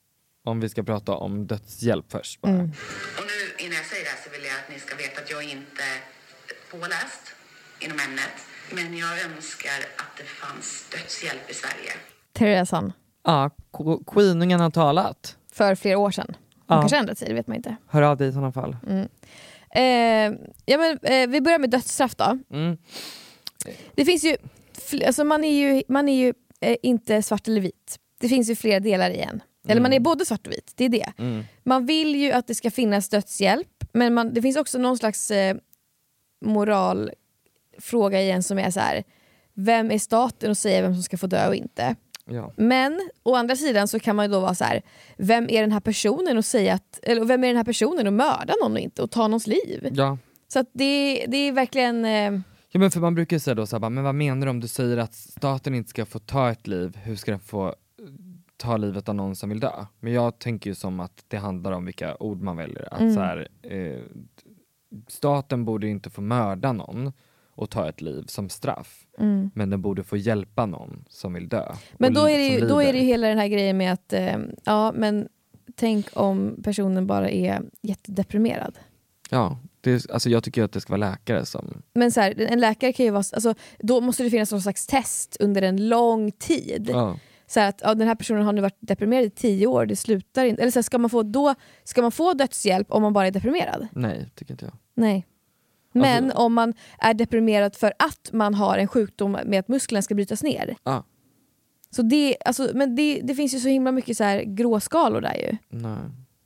om vi ska prata om dödshjälp först bara. Mm. Och nu innan jag säger det här så vill jag att ni ska veta att jag är inte påläst inom ämnet. Men jag önskar att det fanns dödshjälp i Sverige. Teresan. Ja, K- Queeningen har talat. För flera år sedan. Hon Ja. kanske ändrat sig, det vet man inte. Hör av dig i sådana fall. Mm. Eh, ja, men, eh, vi börjar med dödsstraff då. Mm. Det finns ju, fl- alltså man är ju, man är ju eh, inte svart eller vit. Det finns ju flera delar i en. Eller Mm. man är både svart och vit, det är det. Mm. Man vill ju att det ska finnas dödshjälp, men man, det finns också någon slags eh, moralfråga igen som är så här: vem är staten och säger vem som ska få dö och inte? Ja. Men å andra sidan så kan man ju då vara så här: vem är den här personen och säga att, eller vem är den här personen och mörda någon och inte och ta någons liv? Ja. Så att det, det är verkligen eh, Ja, men för man brukar säga då så här, bara, men vad menar du om du säger att staten inte ska få ta ett liv? Hur ska den få ta livet av någon som vill dö? Men jag tänker ju som att det handlar om vilka ord man väljer. Att Mm. så här, eh, staten borde inte få mörda någon och ta ett liv som straff. Mm. Men den borde få hjälpa någon som vill dö. Men och då li- är, det ju, som då är lider. det ju hela den här grejen med att eh, ja, men tänk om personen bara är jättedeprimerad. Ja, det är, alltså jag tycker att det ska vara läkare som... Men så här, en läkare kan ju vara, alltså, då måste det finnas någon slags test under en lång tid. Ja. Så här att ja, den här personen har nu varit deprimerad i tio år, det slutar inte. Eller så här, ska man få då ska man få dödshjälp om man bara är deprimerad? Nej, tycker inte jag. Nej. Men Alltså- om man är deprimerad för att man har en sjukdom med att musklerna ska brytas ner. Ja. Så det, alltså, men det, det finns ju så himla mycket så här gråskalor där ju. Nej.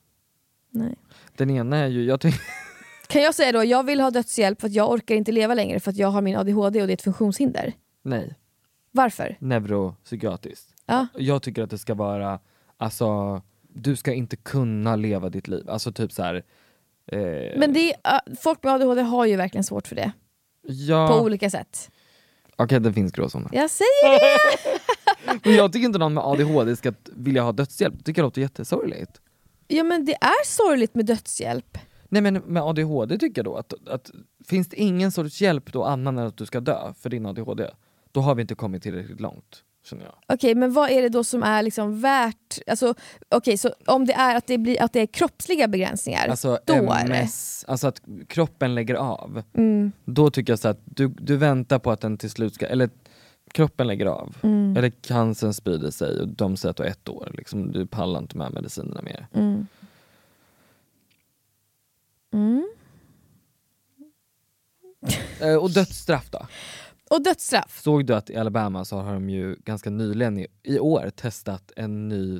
Nej. Den ena är ju... Jag tänk... Kan jag säga då, jag vill ha dödshjälp för att jag orkar inte leva längre för att jag har min A D H D och det är ett funktionshinder. Nej. Varför? Neuropsykiatriskt. Ja. Jag tycker att det ska vara, alltså, du ska inte kunna leva ditt liv. Alltså typ så här. Eh, Men det är, uh, folk med A D H D har ju verkligen svårt för det. ja. På olika sätt. Okej, det finns gråzoner. Jag säger det! Men jag tycker inte någon med A D H D ska vilja ha dödshjälp. Jag tycker det låter jättesorgligt. Ja, men det är sorgligt med dödshjälp. Nej, men med A D H D tycker jag då att, att finns det ingen sorts hjälp då annan än att du ska dö för din A D H D, då har vi inte kommit tillräckligt långt, känner jag. Okej, men vad är det då som är liksom värt, alltså, okej, så om det är att det, blir, att det är kroppsliga begränsningar, Alltså då M är det. S, alltså att kroppen lägger av. Mm. Då tycker jag så att du, du väntar på att den till slut ska, eller kroppen lägger av. Mm. Eller cancern sprider sig och de säger att du har ett år. Liksom, du pallar inte med medicinerna mer. Mm. Mm. Eh, och dödsstraff då? Och dödsstraff? Såg du att i Alabama så har de ju ganska nyligen i, i år testat en ny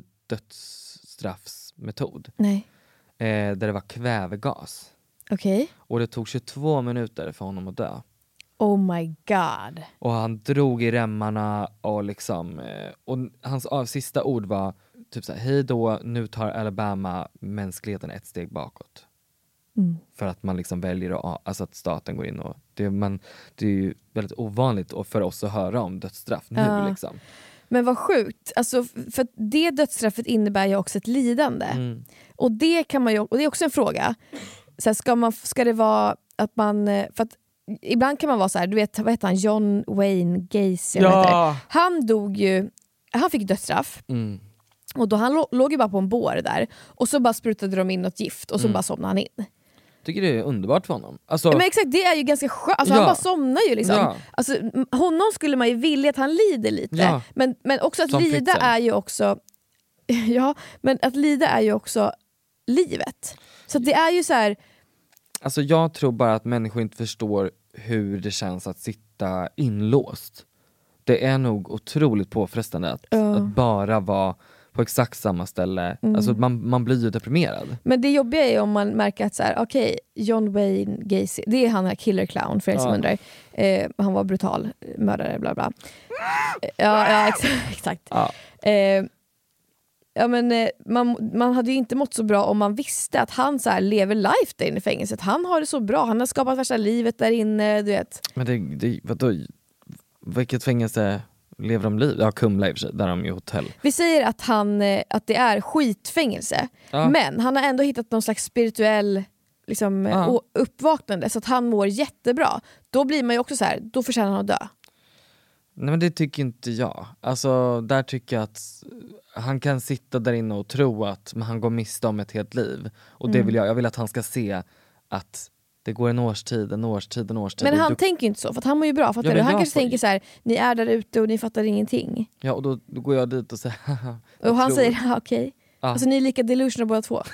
dödsstraffsmetod. Nej. Eh, där det var kvävegas. Okej. Och det tog tjugotvå minuter för honom att dö. Oh my god. Och han drog i remmarna och liksom eh, och hans av, sista ord var typ såhär: hej då, nu tar Alabama mänskligheten ett steg bakåt. Mm. För att man liksom väljer att, alltså att staten går in och det, man, det är ju väldigt ovanligt och för oss att höra om dödsstraff nu Ja. liksom. Men vad sjukt, alltså, för det dödsstraffet innebär ju också ett lidande. Mm. Och det kan man ju, och det är också en fråga. Så här, ska, man, ska det vara att man, för att ibland kan man vara så här, du vet, vad heter han, John Wayne Gacy, Ja. vad heter det? Han dog ju, han fick dödsstraff. Mm. Och då han lå, låg ju bara på en bår där. Och så bara sprutade de in något gift och så Mm. bara somnade han in. Tycker det är underbart för honom. Alltså, Men exakt, det är ju ganska skönt. Alltså, Ja. Han bara somnar ju liksom. Ja. Alltså, m- honom skulle man ju vilja att han lider lite. Ja. Men, men också att Som lida Fritzl. är ju också... Ja, men att lida är ju också livet. Så att det är ju så här... Alltså jag tror bara att människor inte förstår hur det känns att sitta inlåst. Det är nog otroligt påfrestande att, Ja. att bara vara på exakt samma ställe. Mm. Alltså man, man blir ju deprimerad. Men det jobbiga är om man märker att så här, okej, John Wayne Gacy, det är han här killer clown för er som Ja. undrar. Eh, han var brutal, mördare, bla bla. Eh, Ja, ja exakt. exakt. Ja. Eh, ja, men, eh, man, man hade ju inte mått så bra om man visste att han så här lever life där inne i fängelset. Han har det så bra, han har skapat värsta livet där inne, du vet. Men det, det, vadå? Vilket fängelse lever de liv? Ja, Kumla i och för sig, där har de ju hotell. Vi säger att, han, eh, att det är skitfängelse, Ja. men han har ändå hittat någon slags spirituell liksom, Ja. och uppvaknande så att han mår jättebra. Då blir man ju också så här, då förtjänar han att dö. Nej, men det tycker inte jag. Alltså där tycker jag att han kan sitta där inne och tro att han går miste om ett helt liv. Och det Mm. vill jag. Jag vill att han ska se att det går en årstid, en årstid, en årstid. Men han du... tänker inte så, för att han mår ju bra. Fattar Ja, du? men Han jag kanske får- tänker så här: ni är där ute och ni fattar ingenting. Ja, och då, då går jag dit och säger haha. Och han tror- säger, "Ja, okej. Ja. Alltså ni är lika delusional båda två.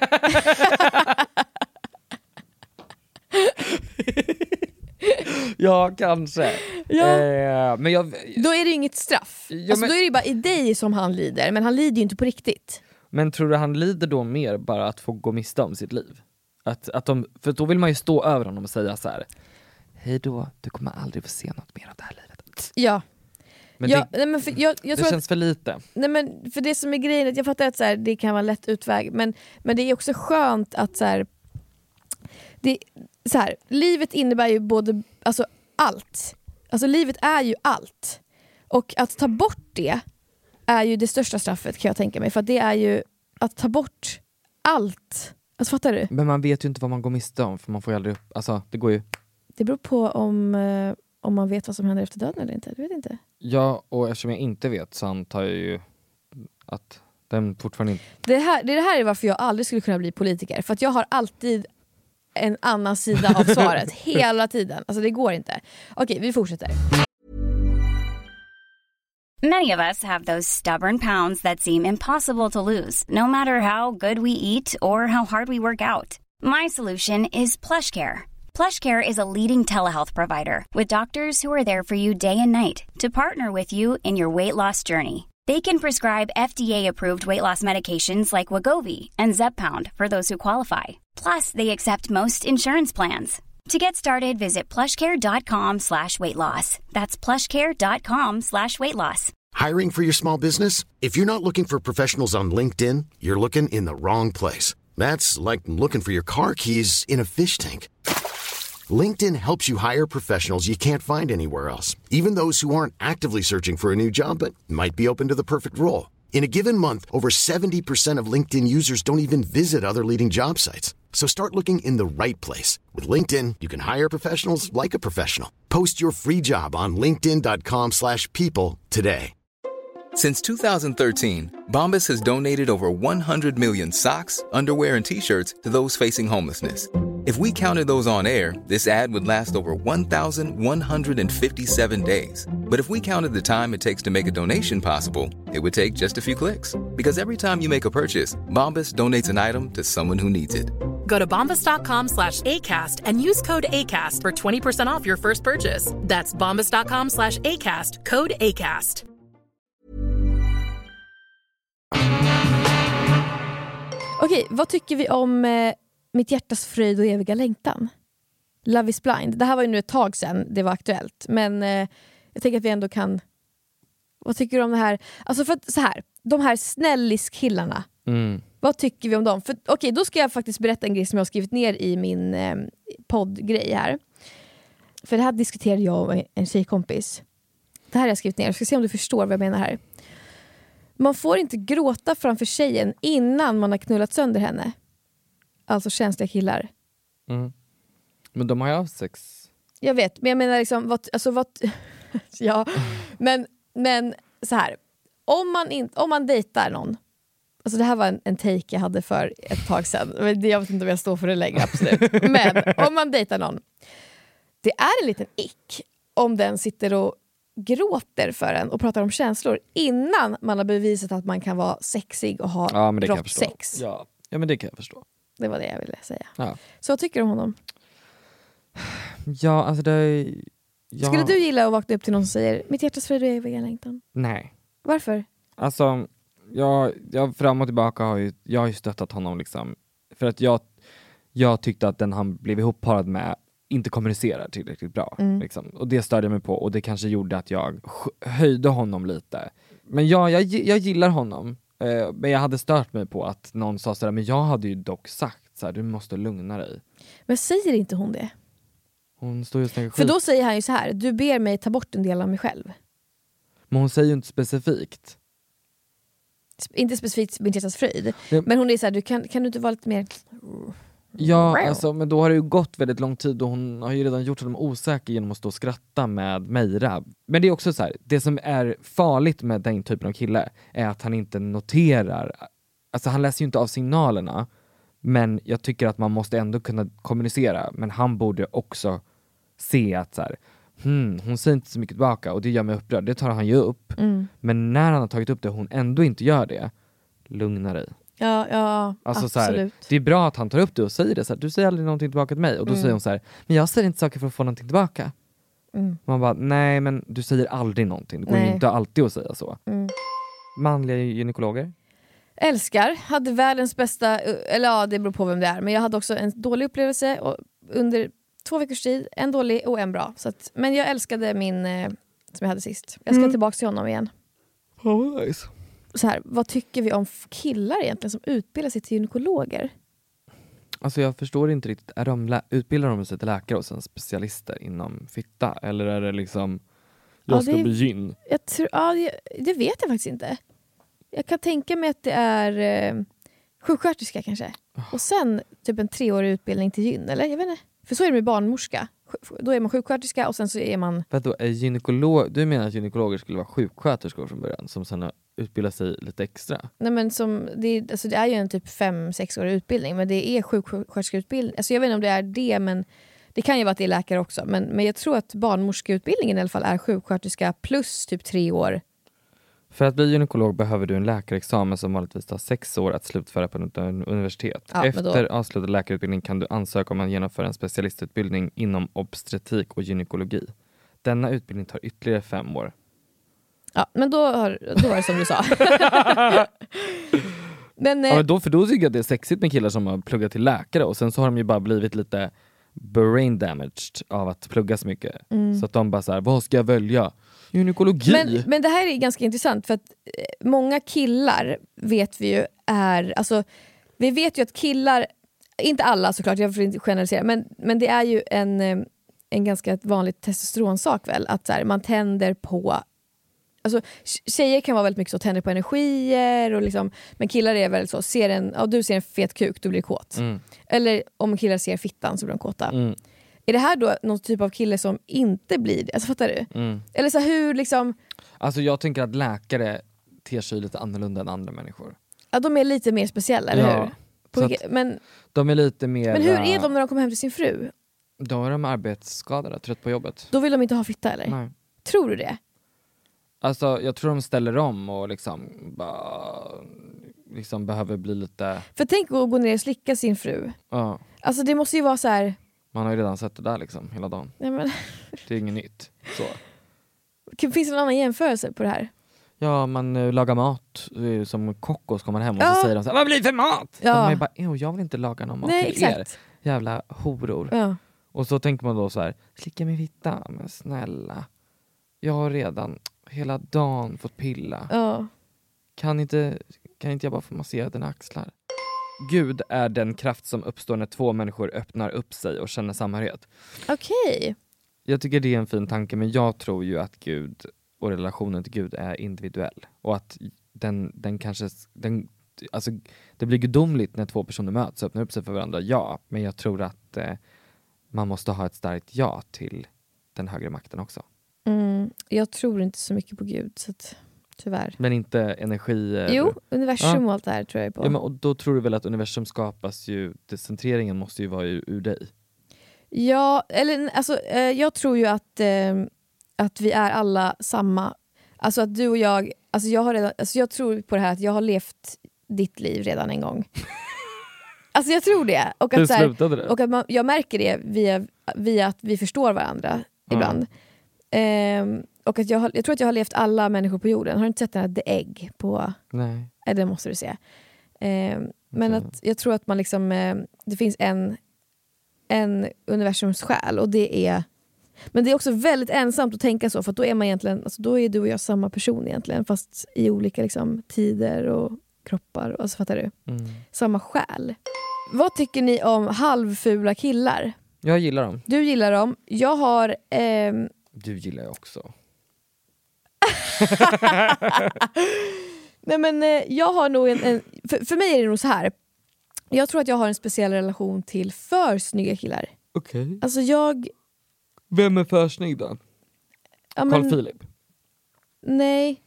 Ja, kanske. Ja. Eh, men jag... Då är det ju inget straff. Ja, Alltså, men- då är det ju bara i dig som han lider, men han lider ju inte på riktigt. Men tror du han lider då mer bara att få gå miste om sitt liv? Att, att de, för då vill man ju stå över honom och säga så här: hej då, du kommer aldrig få se något mer av det här livet. Ja. Men ja det, nej, men för, jag, jag det tror känns att, för lite. nej, men för det som är grejen, att jag fattar att så här, det kan vara lätt utväg, men, men det är också skönt att så här, det, så här, livet innebär ju både, alltså allt. Alltså livet är ju allt. Och att ta bort det är ju det största straffet, kan jag tänka mig. För att det är ju att ta bort allt. Alltså fattar du? Men man vet ju inte vad man går miste om, för man får ju aldrig upp, alltså det går ju. Det beror på om, eh, om man vet vad som händer efter döden eller inte. Du vet inte. Ja, och eftersom jag inte vet så antar jag ju att den fortfarande inte... Det här, det här är varför jag aldrig skulle kunna bli politiker. För att jag har alltid en annan sida av svaret. Hela tiden. Alltså det går inte. Okej, vi fortsätter. Many of us have those stubborn pounds that seem impossible to lose, no matter how good we eat or how hard we work out. My solution is PlushCare. PlushCare is a leading telehealth provider with doctors who are there for you day and night to partner with you in your weight loss journey. They can prescribe F D A-approved weight loss medications like Wegovy and Zepbound for those who qualify. Plus, they accept most insurance plans. To get started, visit plushcare.com slash weight loss. That's plushcare.com slash weight loss. Hiring for your small business? If you're not looking for professionals on LinkedIn, you're looking in the wrong place. That's like looking for your car keys in a fish tank. LinkedIn helps you hire professionals you can't find anywhere else, even those who aren't actively searching for a new job but might be open to the perfect role. In a given month, over seventy percent of LinkedIn users don't even visit other leading job sites. So start looking in the right place. With LinkedIn, you can hire professionals like a professional. Post your free job on linkedin.com slash people today. Since two thousand thirteen, Bombas has donated over one hundred million socks, underwear, and T-shirts to those facing homelessness. If we counted those on air, this ad would last over one thousand one hundred fifty-seven days. But if we counted the time it takes to make a donation possible, it would take just a few clicks. Because every time you make a purchase, Bombas donates an item to someone who needs it. Go to bombas.com slash ACAST and use code ACAST for twenty percent off your first purchase. That's bombas.com slash ACAST, code ACAST. Okej, vad tycker vi om eh, Mitt hjärtas fröjd och eviga längtan? Love is blind. Det här var ju nu ett tag sedan det var aktuellt. Men eh, jag tänker att vi ändå kan... Vad tycker du om det här? Alltså för att så här, de här snälliskillarna. Mm. Vad tycker vi om dem? För okej, då ska jag faktiskt berätta en grej som jag har skrivit ner i min eh, poddgrej här. För det här diskuterade jag och en tjejkompis. Det här har jag skrivit ner. Jag ska se om du förstår vad jag menar här. Man får inte gråta framför tjejen innan man har knullat sönder henne. Alltså känsliga killar. Mm. Men de har ju haft sex. Jag vet, men jag menar liksom vad, alltså vad, ja, men, men så här. Om man, in, om man dejtar någon. Alltså det här var en, en take jag hade för ett tag sedan. Jag vet inte om jag står för det längre, absolut. Men om man dejtar någon. Det är en liten ick om den sitter och gråter för en och pratar om känslor innan man har bevisat att man kan vara sexig och ha Ja, men det kan jag rått förstå. sex. Ja. ja, men det kan jag förstå. Det var det jag ville säga. Ja, Så vad tycker du om honom? ja alltså det... Ja. Skulle du gilla att vakna upp till någon som säger mitt hjärtas fröjd och eviga längtan? Nej. Varför? Alltså, jag, jag fram och tillbaka har ju, jag har ju stöttat honom liksom. För att jag, jag tyckte att den han blev ihopparad med inte kommunicerar tillräckligt bra. Mm. Liksom. Och det störde jag mig på. Och det kanske gjorde att jag höjde honom lite. Men ja, jag, jag gillar honom. Eh, men jag hade stört mig på att någon sa sådär, men jag hade ju dock sagt så här, du måste lugna dig. Men säger inte hon det? Hon står ju och snackar För skit. då säger han ju så här, du ber mig ta bort en del av mig själv. Men hon säger ju inte specifikt. Inte specifikt mitt hjärtas fröjd. Ja. Men hon är så här, du kan, kan du inte vara lite mer... Ja, alltså, men då har det ju gått väldigt lång tid och hon har ju redan gjort dem osäker genom att stå och skratta med Meira. Men det är också så här, det som är farligt med den typen av kille är att han inte noterar, alltså han läser ju inte av signalerna, men jag tycker att man måste ändå kunna kommunicera, men han borde också se att så här, hmm, hon säger inte så mycket tillbaka och det gör mig upprörd, det tar han ju upp. Mm. Men när han har tagit upp det och hon ändå inte gör det, lugna dig. Ja, ja, alltså, absolut. så här, det är bra att han tar upp det och säger det så här, du säger aldrig någonting tillbaka till mig. Och då Mm. säger hon så här, men jag säger inte saker för att få någonting tillbaka. Mm. Man bara, nej men du säger aldrig någonting. Det går ju Nej. inte alltid att säga så. Mm. Manliga gynekologer? Älskar, hade världens bästa, eller ja det beror på vem det är, men jag hade också en dålig upplevelse och under två veckors tid, en dålig och en bra. Så att, men jag älskade min eh, som jag hade sist. Jag ska Mm. tillbaka till honom igen. Oh, nice. Så här, vad tycker vi om killar egentligen som utbildar sig till gynekologer? Alltså jag förstår inte riktigt, är de lä- utbildar de sig till läkare och sen specialister inom fitta? Eller är det liksom, jag Ja, ska det är- bli gyn? Jag tror, ja, det, det vet jag faktiskt inte. Jag kan tänka mig att det är eh, sjuksköterska kanske. Och sen typ en treårig utbildning till gyn, eller? Jag vet inte. För så är det med barnmorska. Sj- Då är man sjuksköterska och sen så är man... Vadå, är gynekolog, du menar att gynekologer skulle vara sjuksköterskor från början som sen har utbildat sig lite extra? Nej, men som, det, är, alltså det är ju en typ fem sex årig utbildning, men det är sjuksköterskeutbildning. Alltså jag vet inte om det är det, men det kan ju vara att det är läkare också. Men, men jag tror att barnmorskeutbildningen i alla fall är sjuksköterska plus typ tre år. För att bli gynekolog behöver du en läkarexamen som vanligtvis tar sex år att slutföra på ett universitet. Ja, men Efter då- avslutad läkarutbildning kan du ansöka om att genomföra en specialistutbildning inom obstetrik och gynekologi. Denna utbildning tar ytterligare fem år. Ja, men då, har, då var det som du sa. men, eh, Ja, men då, för då tycker jag att det är sexigt med killar som har pluggat till läkare och sen så har de ju bara blivit lite brain damaged av att plugga så mycket. Mm. Så att de bara så här, vad ska jag välja? Gynekologi? Men, men det här är ganska intressant för att eh, många killar vet vi ju är, alltså vi vet ju att killar, inte alla såklart, jag får inte generalisera, men, men det är ju en, eh, en ganska vanlig testosteronsak väl, att så här, man tänder på, alltså tjejer kan vara väldigt mycket så, tänder på energier och liksom, men killar är väl så, ser en, ja, du ser en fet kuk, du blir kåt. Mm. Eller om killar ser fittan så blir de kåta. Mm. Är det här då någon typ av kille som inte blir det? Alltså fattar du? Mm. Eller så här, hur liksom... Alltså jag tänker att läkare ter sig lite annorlunda än andra människor. Ja, de är lite mer speciella, eller Ja, hur? På så vilket, att men, de är lite mer... men hur är de när de kommer hem till sin fru? Då är de arbetsskadade, trött på jobbet. Då vill de inte ha fitta, eller? Nej. Tror du det? Alltså jag tror de ställer om och liksom bara liksom behöver bli lite... För tänk att gå ner och slicka sin fru. Ja, Alltså det måste ju vara så här... man har ju redan sett det där liksom hela dagen. Nej, men, Det är inget nytt. Så. finns det någon annan jämförelse på det här? Ja, man uh, lagar mat uh, som kock och så kommer man hem och Ja. så säger de så här, vad blir det för mat? Ja. Och man är bara, "Ew, jag vill inte laga någon mat Nej, till er. exakt. Jävla horor. Ja. Och så tänker man då så här, slicka min fitta, men snälla. Jag har redan hela dagen fått pilla. Ja. Kan inte, kan inte jag bara få massera dina axlar? Gud är den kraft som uppstår när två människor öppnar upp sig och känner samhörighet. Okej. Jag tycker det är en fin tanke, men jag tror ju att Gud och relationen till Gud är individuell. Och att den, den kanske... Den, alltså, det blir gudomligt när två personer möts och öppnar upp sig för varandra, ja. Men jag tror att eh, man måste ha ett starkt ja till den högre makten också. Mm, jag tror inte så mycket på Gud, så att, tyvärr. Men inte energi... Jo, universum Ja. och allt det här tror jag på. Ja, men, och då tror du väl att universum skapas ju... Det, centreringen måste ju vara ur, ur dig. Ja, eller alltså, eh, jag tror ju att, eh, att vi är alla samma. Alltså att du och jag, alltså jag, har redan, alltså jag tror på det här att jag har levt ditt liv redan en gång. Alltså jag tror det. Och Hur att, så här, slutade det? och att man, jag märker det via, via att vi förstår varandra Ja. ibland. Ehm, och att jag, har, jag tror att jag har levt alla människor på jorden. Har du inte sett den här The Egg på... Nej. Nej, det måste du se. Ehm, men Okej. att jag tror att man liksom, eh, det finns en, en universums själ och det är... Men det är också väldigt ensamt att tänka så, för att då är man egentligen, alltså då är du och jag samma person egentligen, fast i olika liksom, tider och kroppar. Alltså, fattar du? Mm. Samma själ. Vad tycker ni om halvfula killar? Jag gillar dem. Du gillar dem. Jag har... ehm, Du gillar jag också. Nej, men eh, jag har nog en... en för, för mig är det nog så här. Jag tror att jag har en speciell relation till för snygga killar. Okej. Okay. Alltså jag... Vem är för snygg då? Ja, men... Carl Philip? Nej.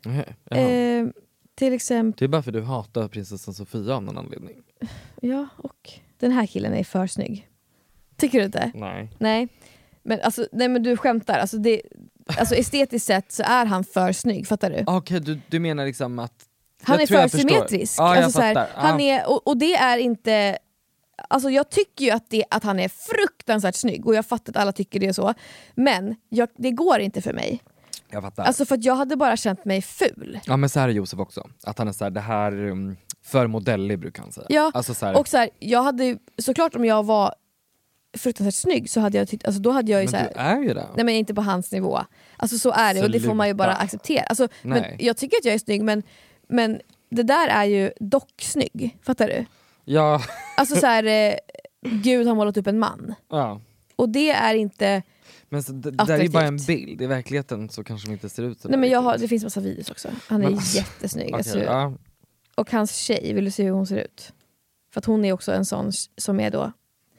Nej. Eh, till exempel... Det är bara för att du hatar prinsessan Sofia av någon anledning. Ja, och den här killen är för snygg. Tycker du inte? Nej. Nej. Men, alltså, nej, men du skämtar. Alltså, det, alltså, estetiskt sett så är han för snygg, fattar du? Okej, okay, du, du menar liksom att... Han är för symmetrisk. Ja, jag alltså, så här, fattar. han ah. är, och, och det är inte... Alltså jag tycker ju att, det, att han är fruktansvärt snygg och jag fattar att alla tycker det är så. Men jag, det går inte för mig. Jag fattar. Alltså för att jag hade bara känt mig ful. Ja, men så här är Josef också. Att han är så här, det här um, för modellig brukar han säga. Ja, alltså, så här... och så här, jag hade såklart om jag var fruktansvärt snygg så hade jag tyckt, alltså då hade jag ju men så här, du är ju det. Nej men inte på hans nivå. Alltså så är det. Sluta. Och det får man ju bara acceptera. Alltså, men jag tycker att jag är snygg men, men det där är ju dock snygg. Fattar du? Ja. Alltså så här, eh, Gud har målat upp en man. Ja. Och det är inte... Men så, det, det där är ju bara en bild. I verkligen så kanske de inte ser ut så. Nej men jag har, det finns massa videos också. Han är men, jättesnygg. Okay, alltså, ja. Och hans tjej, vill du se hur hon ser ut? För att hon är också en sån som är då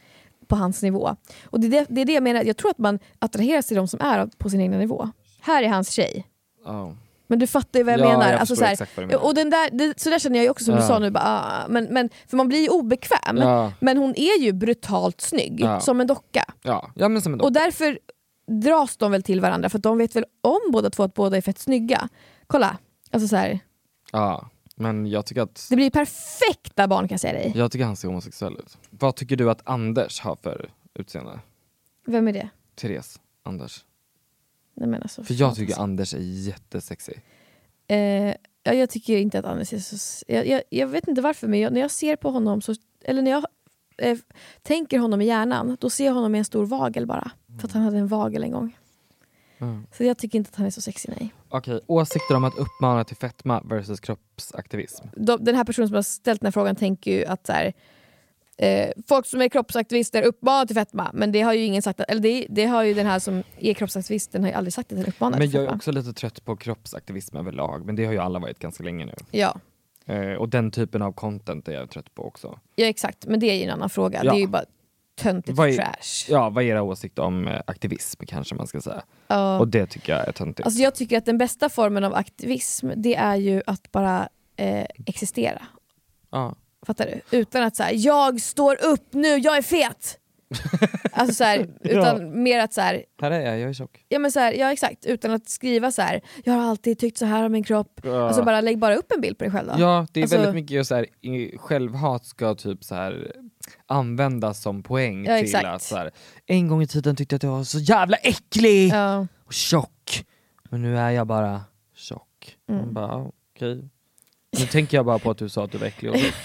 på hans nivå. Och det är det, det, är det jag menar. Jag tror att man attraheras till de som är på sin egen nivå. Här är hans tjej. Oh. Men du fattar ju vad jag ja, menar. Jag alltså, så här, menar. Och den där, det, så där känner jag ju också som ja. du sa nu. Bara, ah, men, men, för man blir ju obekväm. Ja. Men hon är ju brutalt snygg. Ja. Som en docka. Ja. Ja, men som en docka. Och därför dras de väl till varandra. För att de vet väl om båda två att båda är fett snygga. Kolla. Alltså så här. Ja. Men jag tycker att... Det blir perfekta barn kan jag säga dig. Jag tycker han ser homosexuell ut. Vad tycker du att Anders har för utseende? Vem är det? Therese. Anders. Nej, men alltså, för jag tycker Anders är jättesexig. Eh, ja, jag tycker inte att Anders är så... Jag, jag, jag vet inte varför, men jag, när jag ser på honom så... Eller när jag eh, tänker honom i hjärnan, då ser jag honom med en stor vagel bara. Mm. För att han hade en vagel en gång. Mm. Så jag tycker inte att han är så sexig, nej. Okej, åsikter om att uppmana till fetma versus kroppsaktivism. De, den här personen som har ställt den här frågan tänker ju att så här, eh, folk som är kroppsaktivister uppmanar till fetma. Men det har ju ingen sagt, att, eller det, det har ju den här som är kroppsaktivisten har ju aldrig sagt att den uppmanar men till fetma. Jag är också lite trött på kroppsaktivism överlag. Men det har ju alla varit ganska länge nu. Ja. Eh, och den typen av content är jag trött på också. Ja, exakt. Men det är ju en annan fråga. Ja. Det är ju bara töntigt vad är, trash. Ja, vad är era åsikter om eh, aktivism kanske man ska säga. Uh, och det tycker jag är töntigt. Alltså jag tycker att den bästa formen av aktivism, det är ju att bara eh, existera. Ja. Fattar du? Utan att säga jag står upp nu, jag är fet. Alltså så här, utan ja. mer att så här, här är jag, jag är tjock. Ja men så här, ja exakt, utan att skriva så här. Jag har alltid tyckt så här om min kropp. Ja. Alltså bara lägg bara upp en bild på dig själv då. Ja, det är alltså, väldigt mycket så här, självhat ska typ så här användas som poäng ja, till exakt. att så här, en gång i tiden tyckte jag att jag var så jävla äcklig ja. och tjock. Men nu är jag bara tjock. Mm. Man bara okej. Okay. Nu tänker jag bara på att du sa att du var äcklig och så.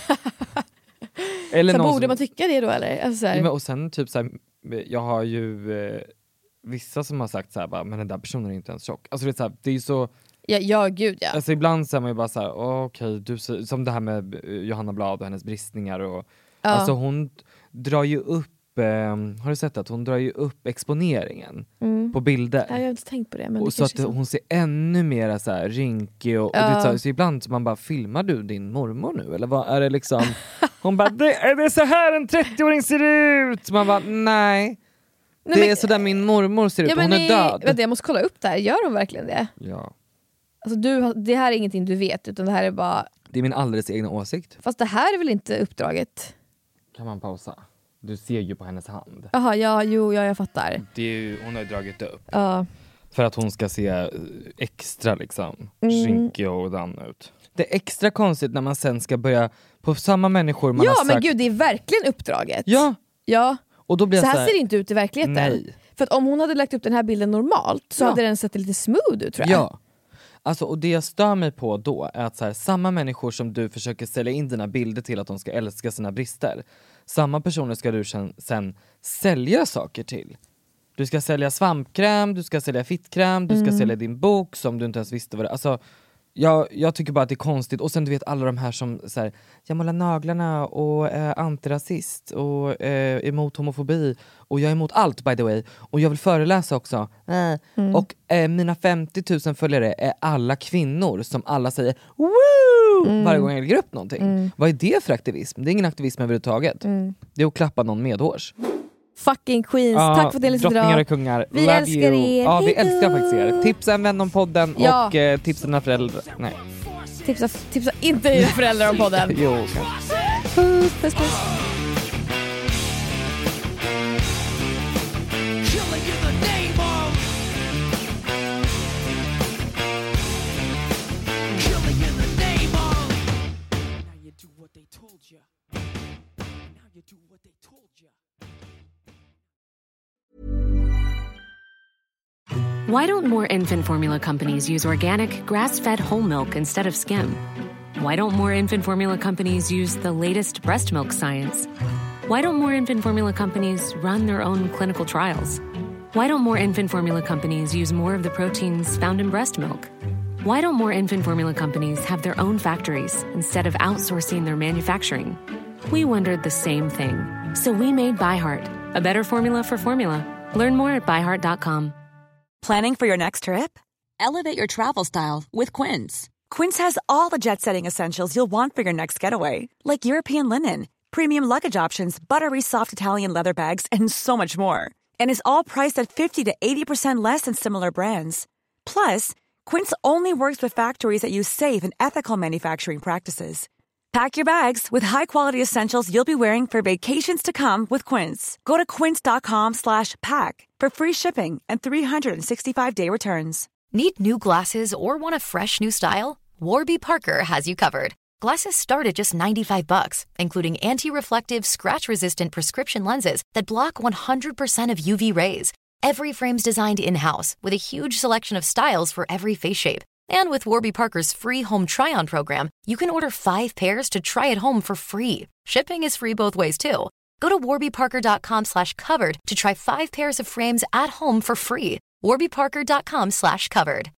Eller så någon borde som... man tycka det då eller? Alltså, så här... ja, men, och sen typ så här, jag har ju eh, vissa som har sagt så här, bara, men den där personen är inte ens tjock. Alltså det är så här, det är ju så. Ja, ja gud ja. Alltså ibland så är man ju bara så här, oh, okej, okay, du som det här med Johanna Blad och hennes bristningar och ja. alltså hon drar ju upp eh, har du sett att hon drar ju upp exponeringen mm. på bilder. Ja, jag har inte tänkt på det, men och det så att så. hon ser ännu mer så här rynkig och, ja. och det är så, så ibland så man bara, filmar du din mormor nu eller vad är det liksom? Hon bara, det är det så här en trettioåring ser ut. Man bara, nej. Nej det men, är så där min mormor ser ut, ja, hon är död. Vänta, jag måste kolla upp det här, gör hon verkligen det? Ja. Alltså du, det här är ingenting du vet, utan det här är bara... Det är min alldeles egna åsikt. Fast det här är väl inte uppdraget? Kan man pausa? Du ser ju på hennes hand. Jaha, ja, jo, ja, jag fattar. Det är ju, hon har ju dragit upp. Ja. För att hon ska se extra liksom Mm. rynkig och dan ut. Det är extra konstigt när man sen ska börja på samma människor man ja, har sagt... Ja, men gud, det är verkligen uppdraget. Ja. Ja. Och då blir så här, så här ser det inte ut i verkligheten. Nej. För att om hon hade lagt upp den här bilden normalt så ja. hade den sett lite smooth ut, tror jag. Ja. Alltså, och det jag stör mig på då är att så här, samma människor som du försöker sälja in dina bilder till att de ska älska sina brister, samma personer ska du sen, sen sälja saker till. Du ska sälja svampkräm, du ska sälja fittkräm, du ska mm. sälja din bok som du inte ens visste vad det... Alltså, jag, jag tycker bara att det är konstigt. Och sen du vet alla de här som så här, jag målar naglarna och är antirasist och är emot homofobi. Och jag är emot allt by the way. Och jag vill föreläsa också. Mm. Och eh, mina femtio tusen följare är alla kvinnor som alla säger woo! Mm. Varje gång jag lägger upp någonting. Mm. Vad är det för aktivism? Det är ingen aktivism överhuvudtaget. Mm. Det är att klappa någon medhårs. Fucking queens, ja, tack för att ni lyssnade idag. Drottningar och kungar, vi love älskar you. er. Ja, vi Hejdå. älskar faktiskt er. Tipsa en vän om podden ja. och eh, tipsa dina föräldrar. Nej. Tipsa, tipsa inte dina föräldrar om podden. Jo, kanske. Puss, puss, puss. Why don't more infant formula companies use organic, grass-fed whole milk instead of skim? Why don't more infant formula companies use the latest breast milk science? Why don't more infant formula companies run their own clinical trials? Why don't more infant formula companies use more of the proteins found in breast milk? Why don't more infant formula companies have their own factories instead of outsourcing their manufacturing? We wondered the same thing. So we made ByHeart, a better formula for formula. Learn more at by heart dot com. Planning for your next trip? Elevate your travel style with Quince. Quince has all the jet-setting essentials you'll want for your next getaway, like European linen, premium luggage options, buttery soft Italian leather bags, and so much more. And is all priced at fifty to eighty percent less than similar brands. Plus, Quince only works with factories that use safe and ethical manufacturing practices. Pack your bags with high-quality essentials you'll be wearing for vacations to come with Quince. Go to quince.com slash pack for free shipping and three sixty-five day returns. Need new glasses or want a fresh new style? Warby Parker has you covered. Glasses start at just ninety-five bucks, including anti-reflective, scratch-resistant prescription lenses that block one hundred percent of U V rays. Every frame's designed in-house with a huge selection of styles for every face shape. And with Warby Parker's free home try-on program, you can order five pairs to try at home for free. Shipping is free both ways, too. Go to warbyparker.com slash covered to try five pairs of frames at home for free. warbyparker.com slash covered.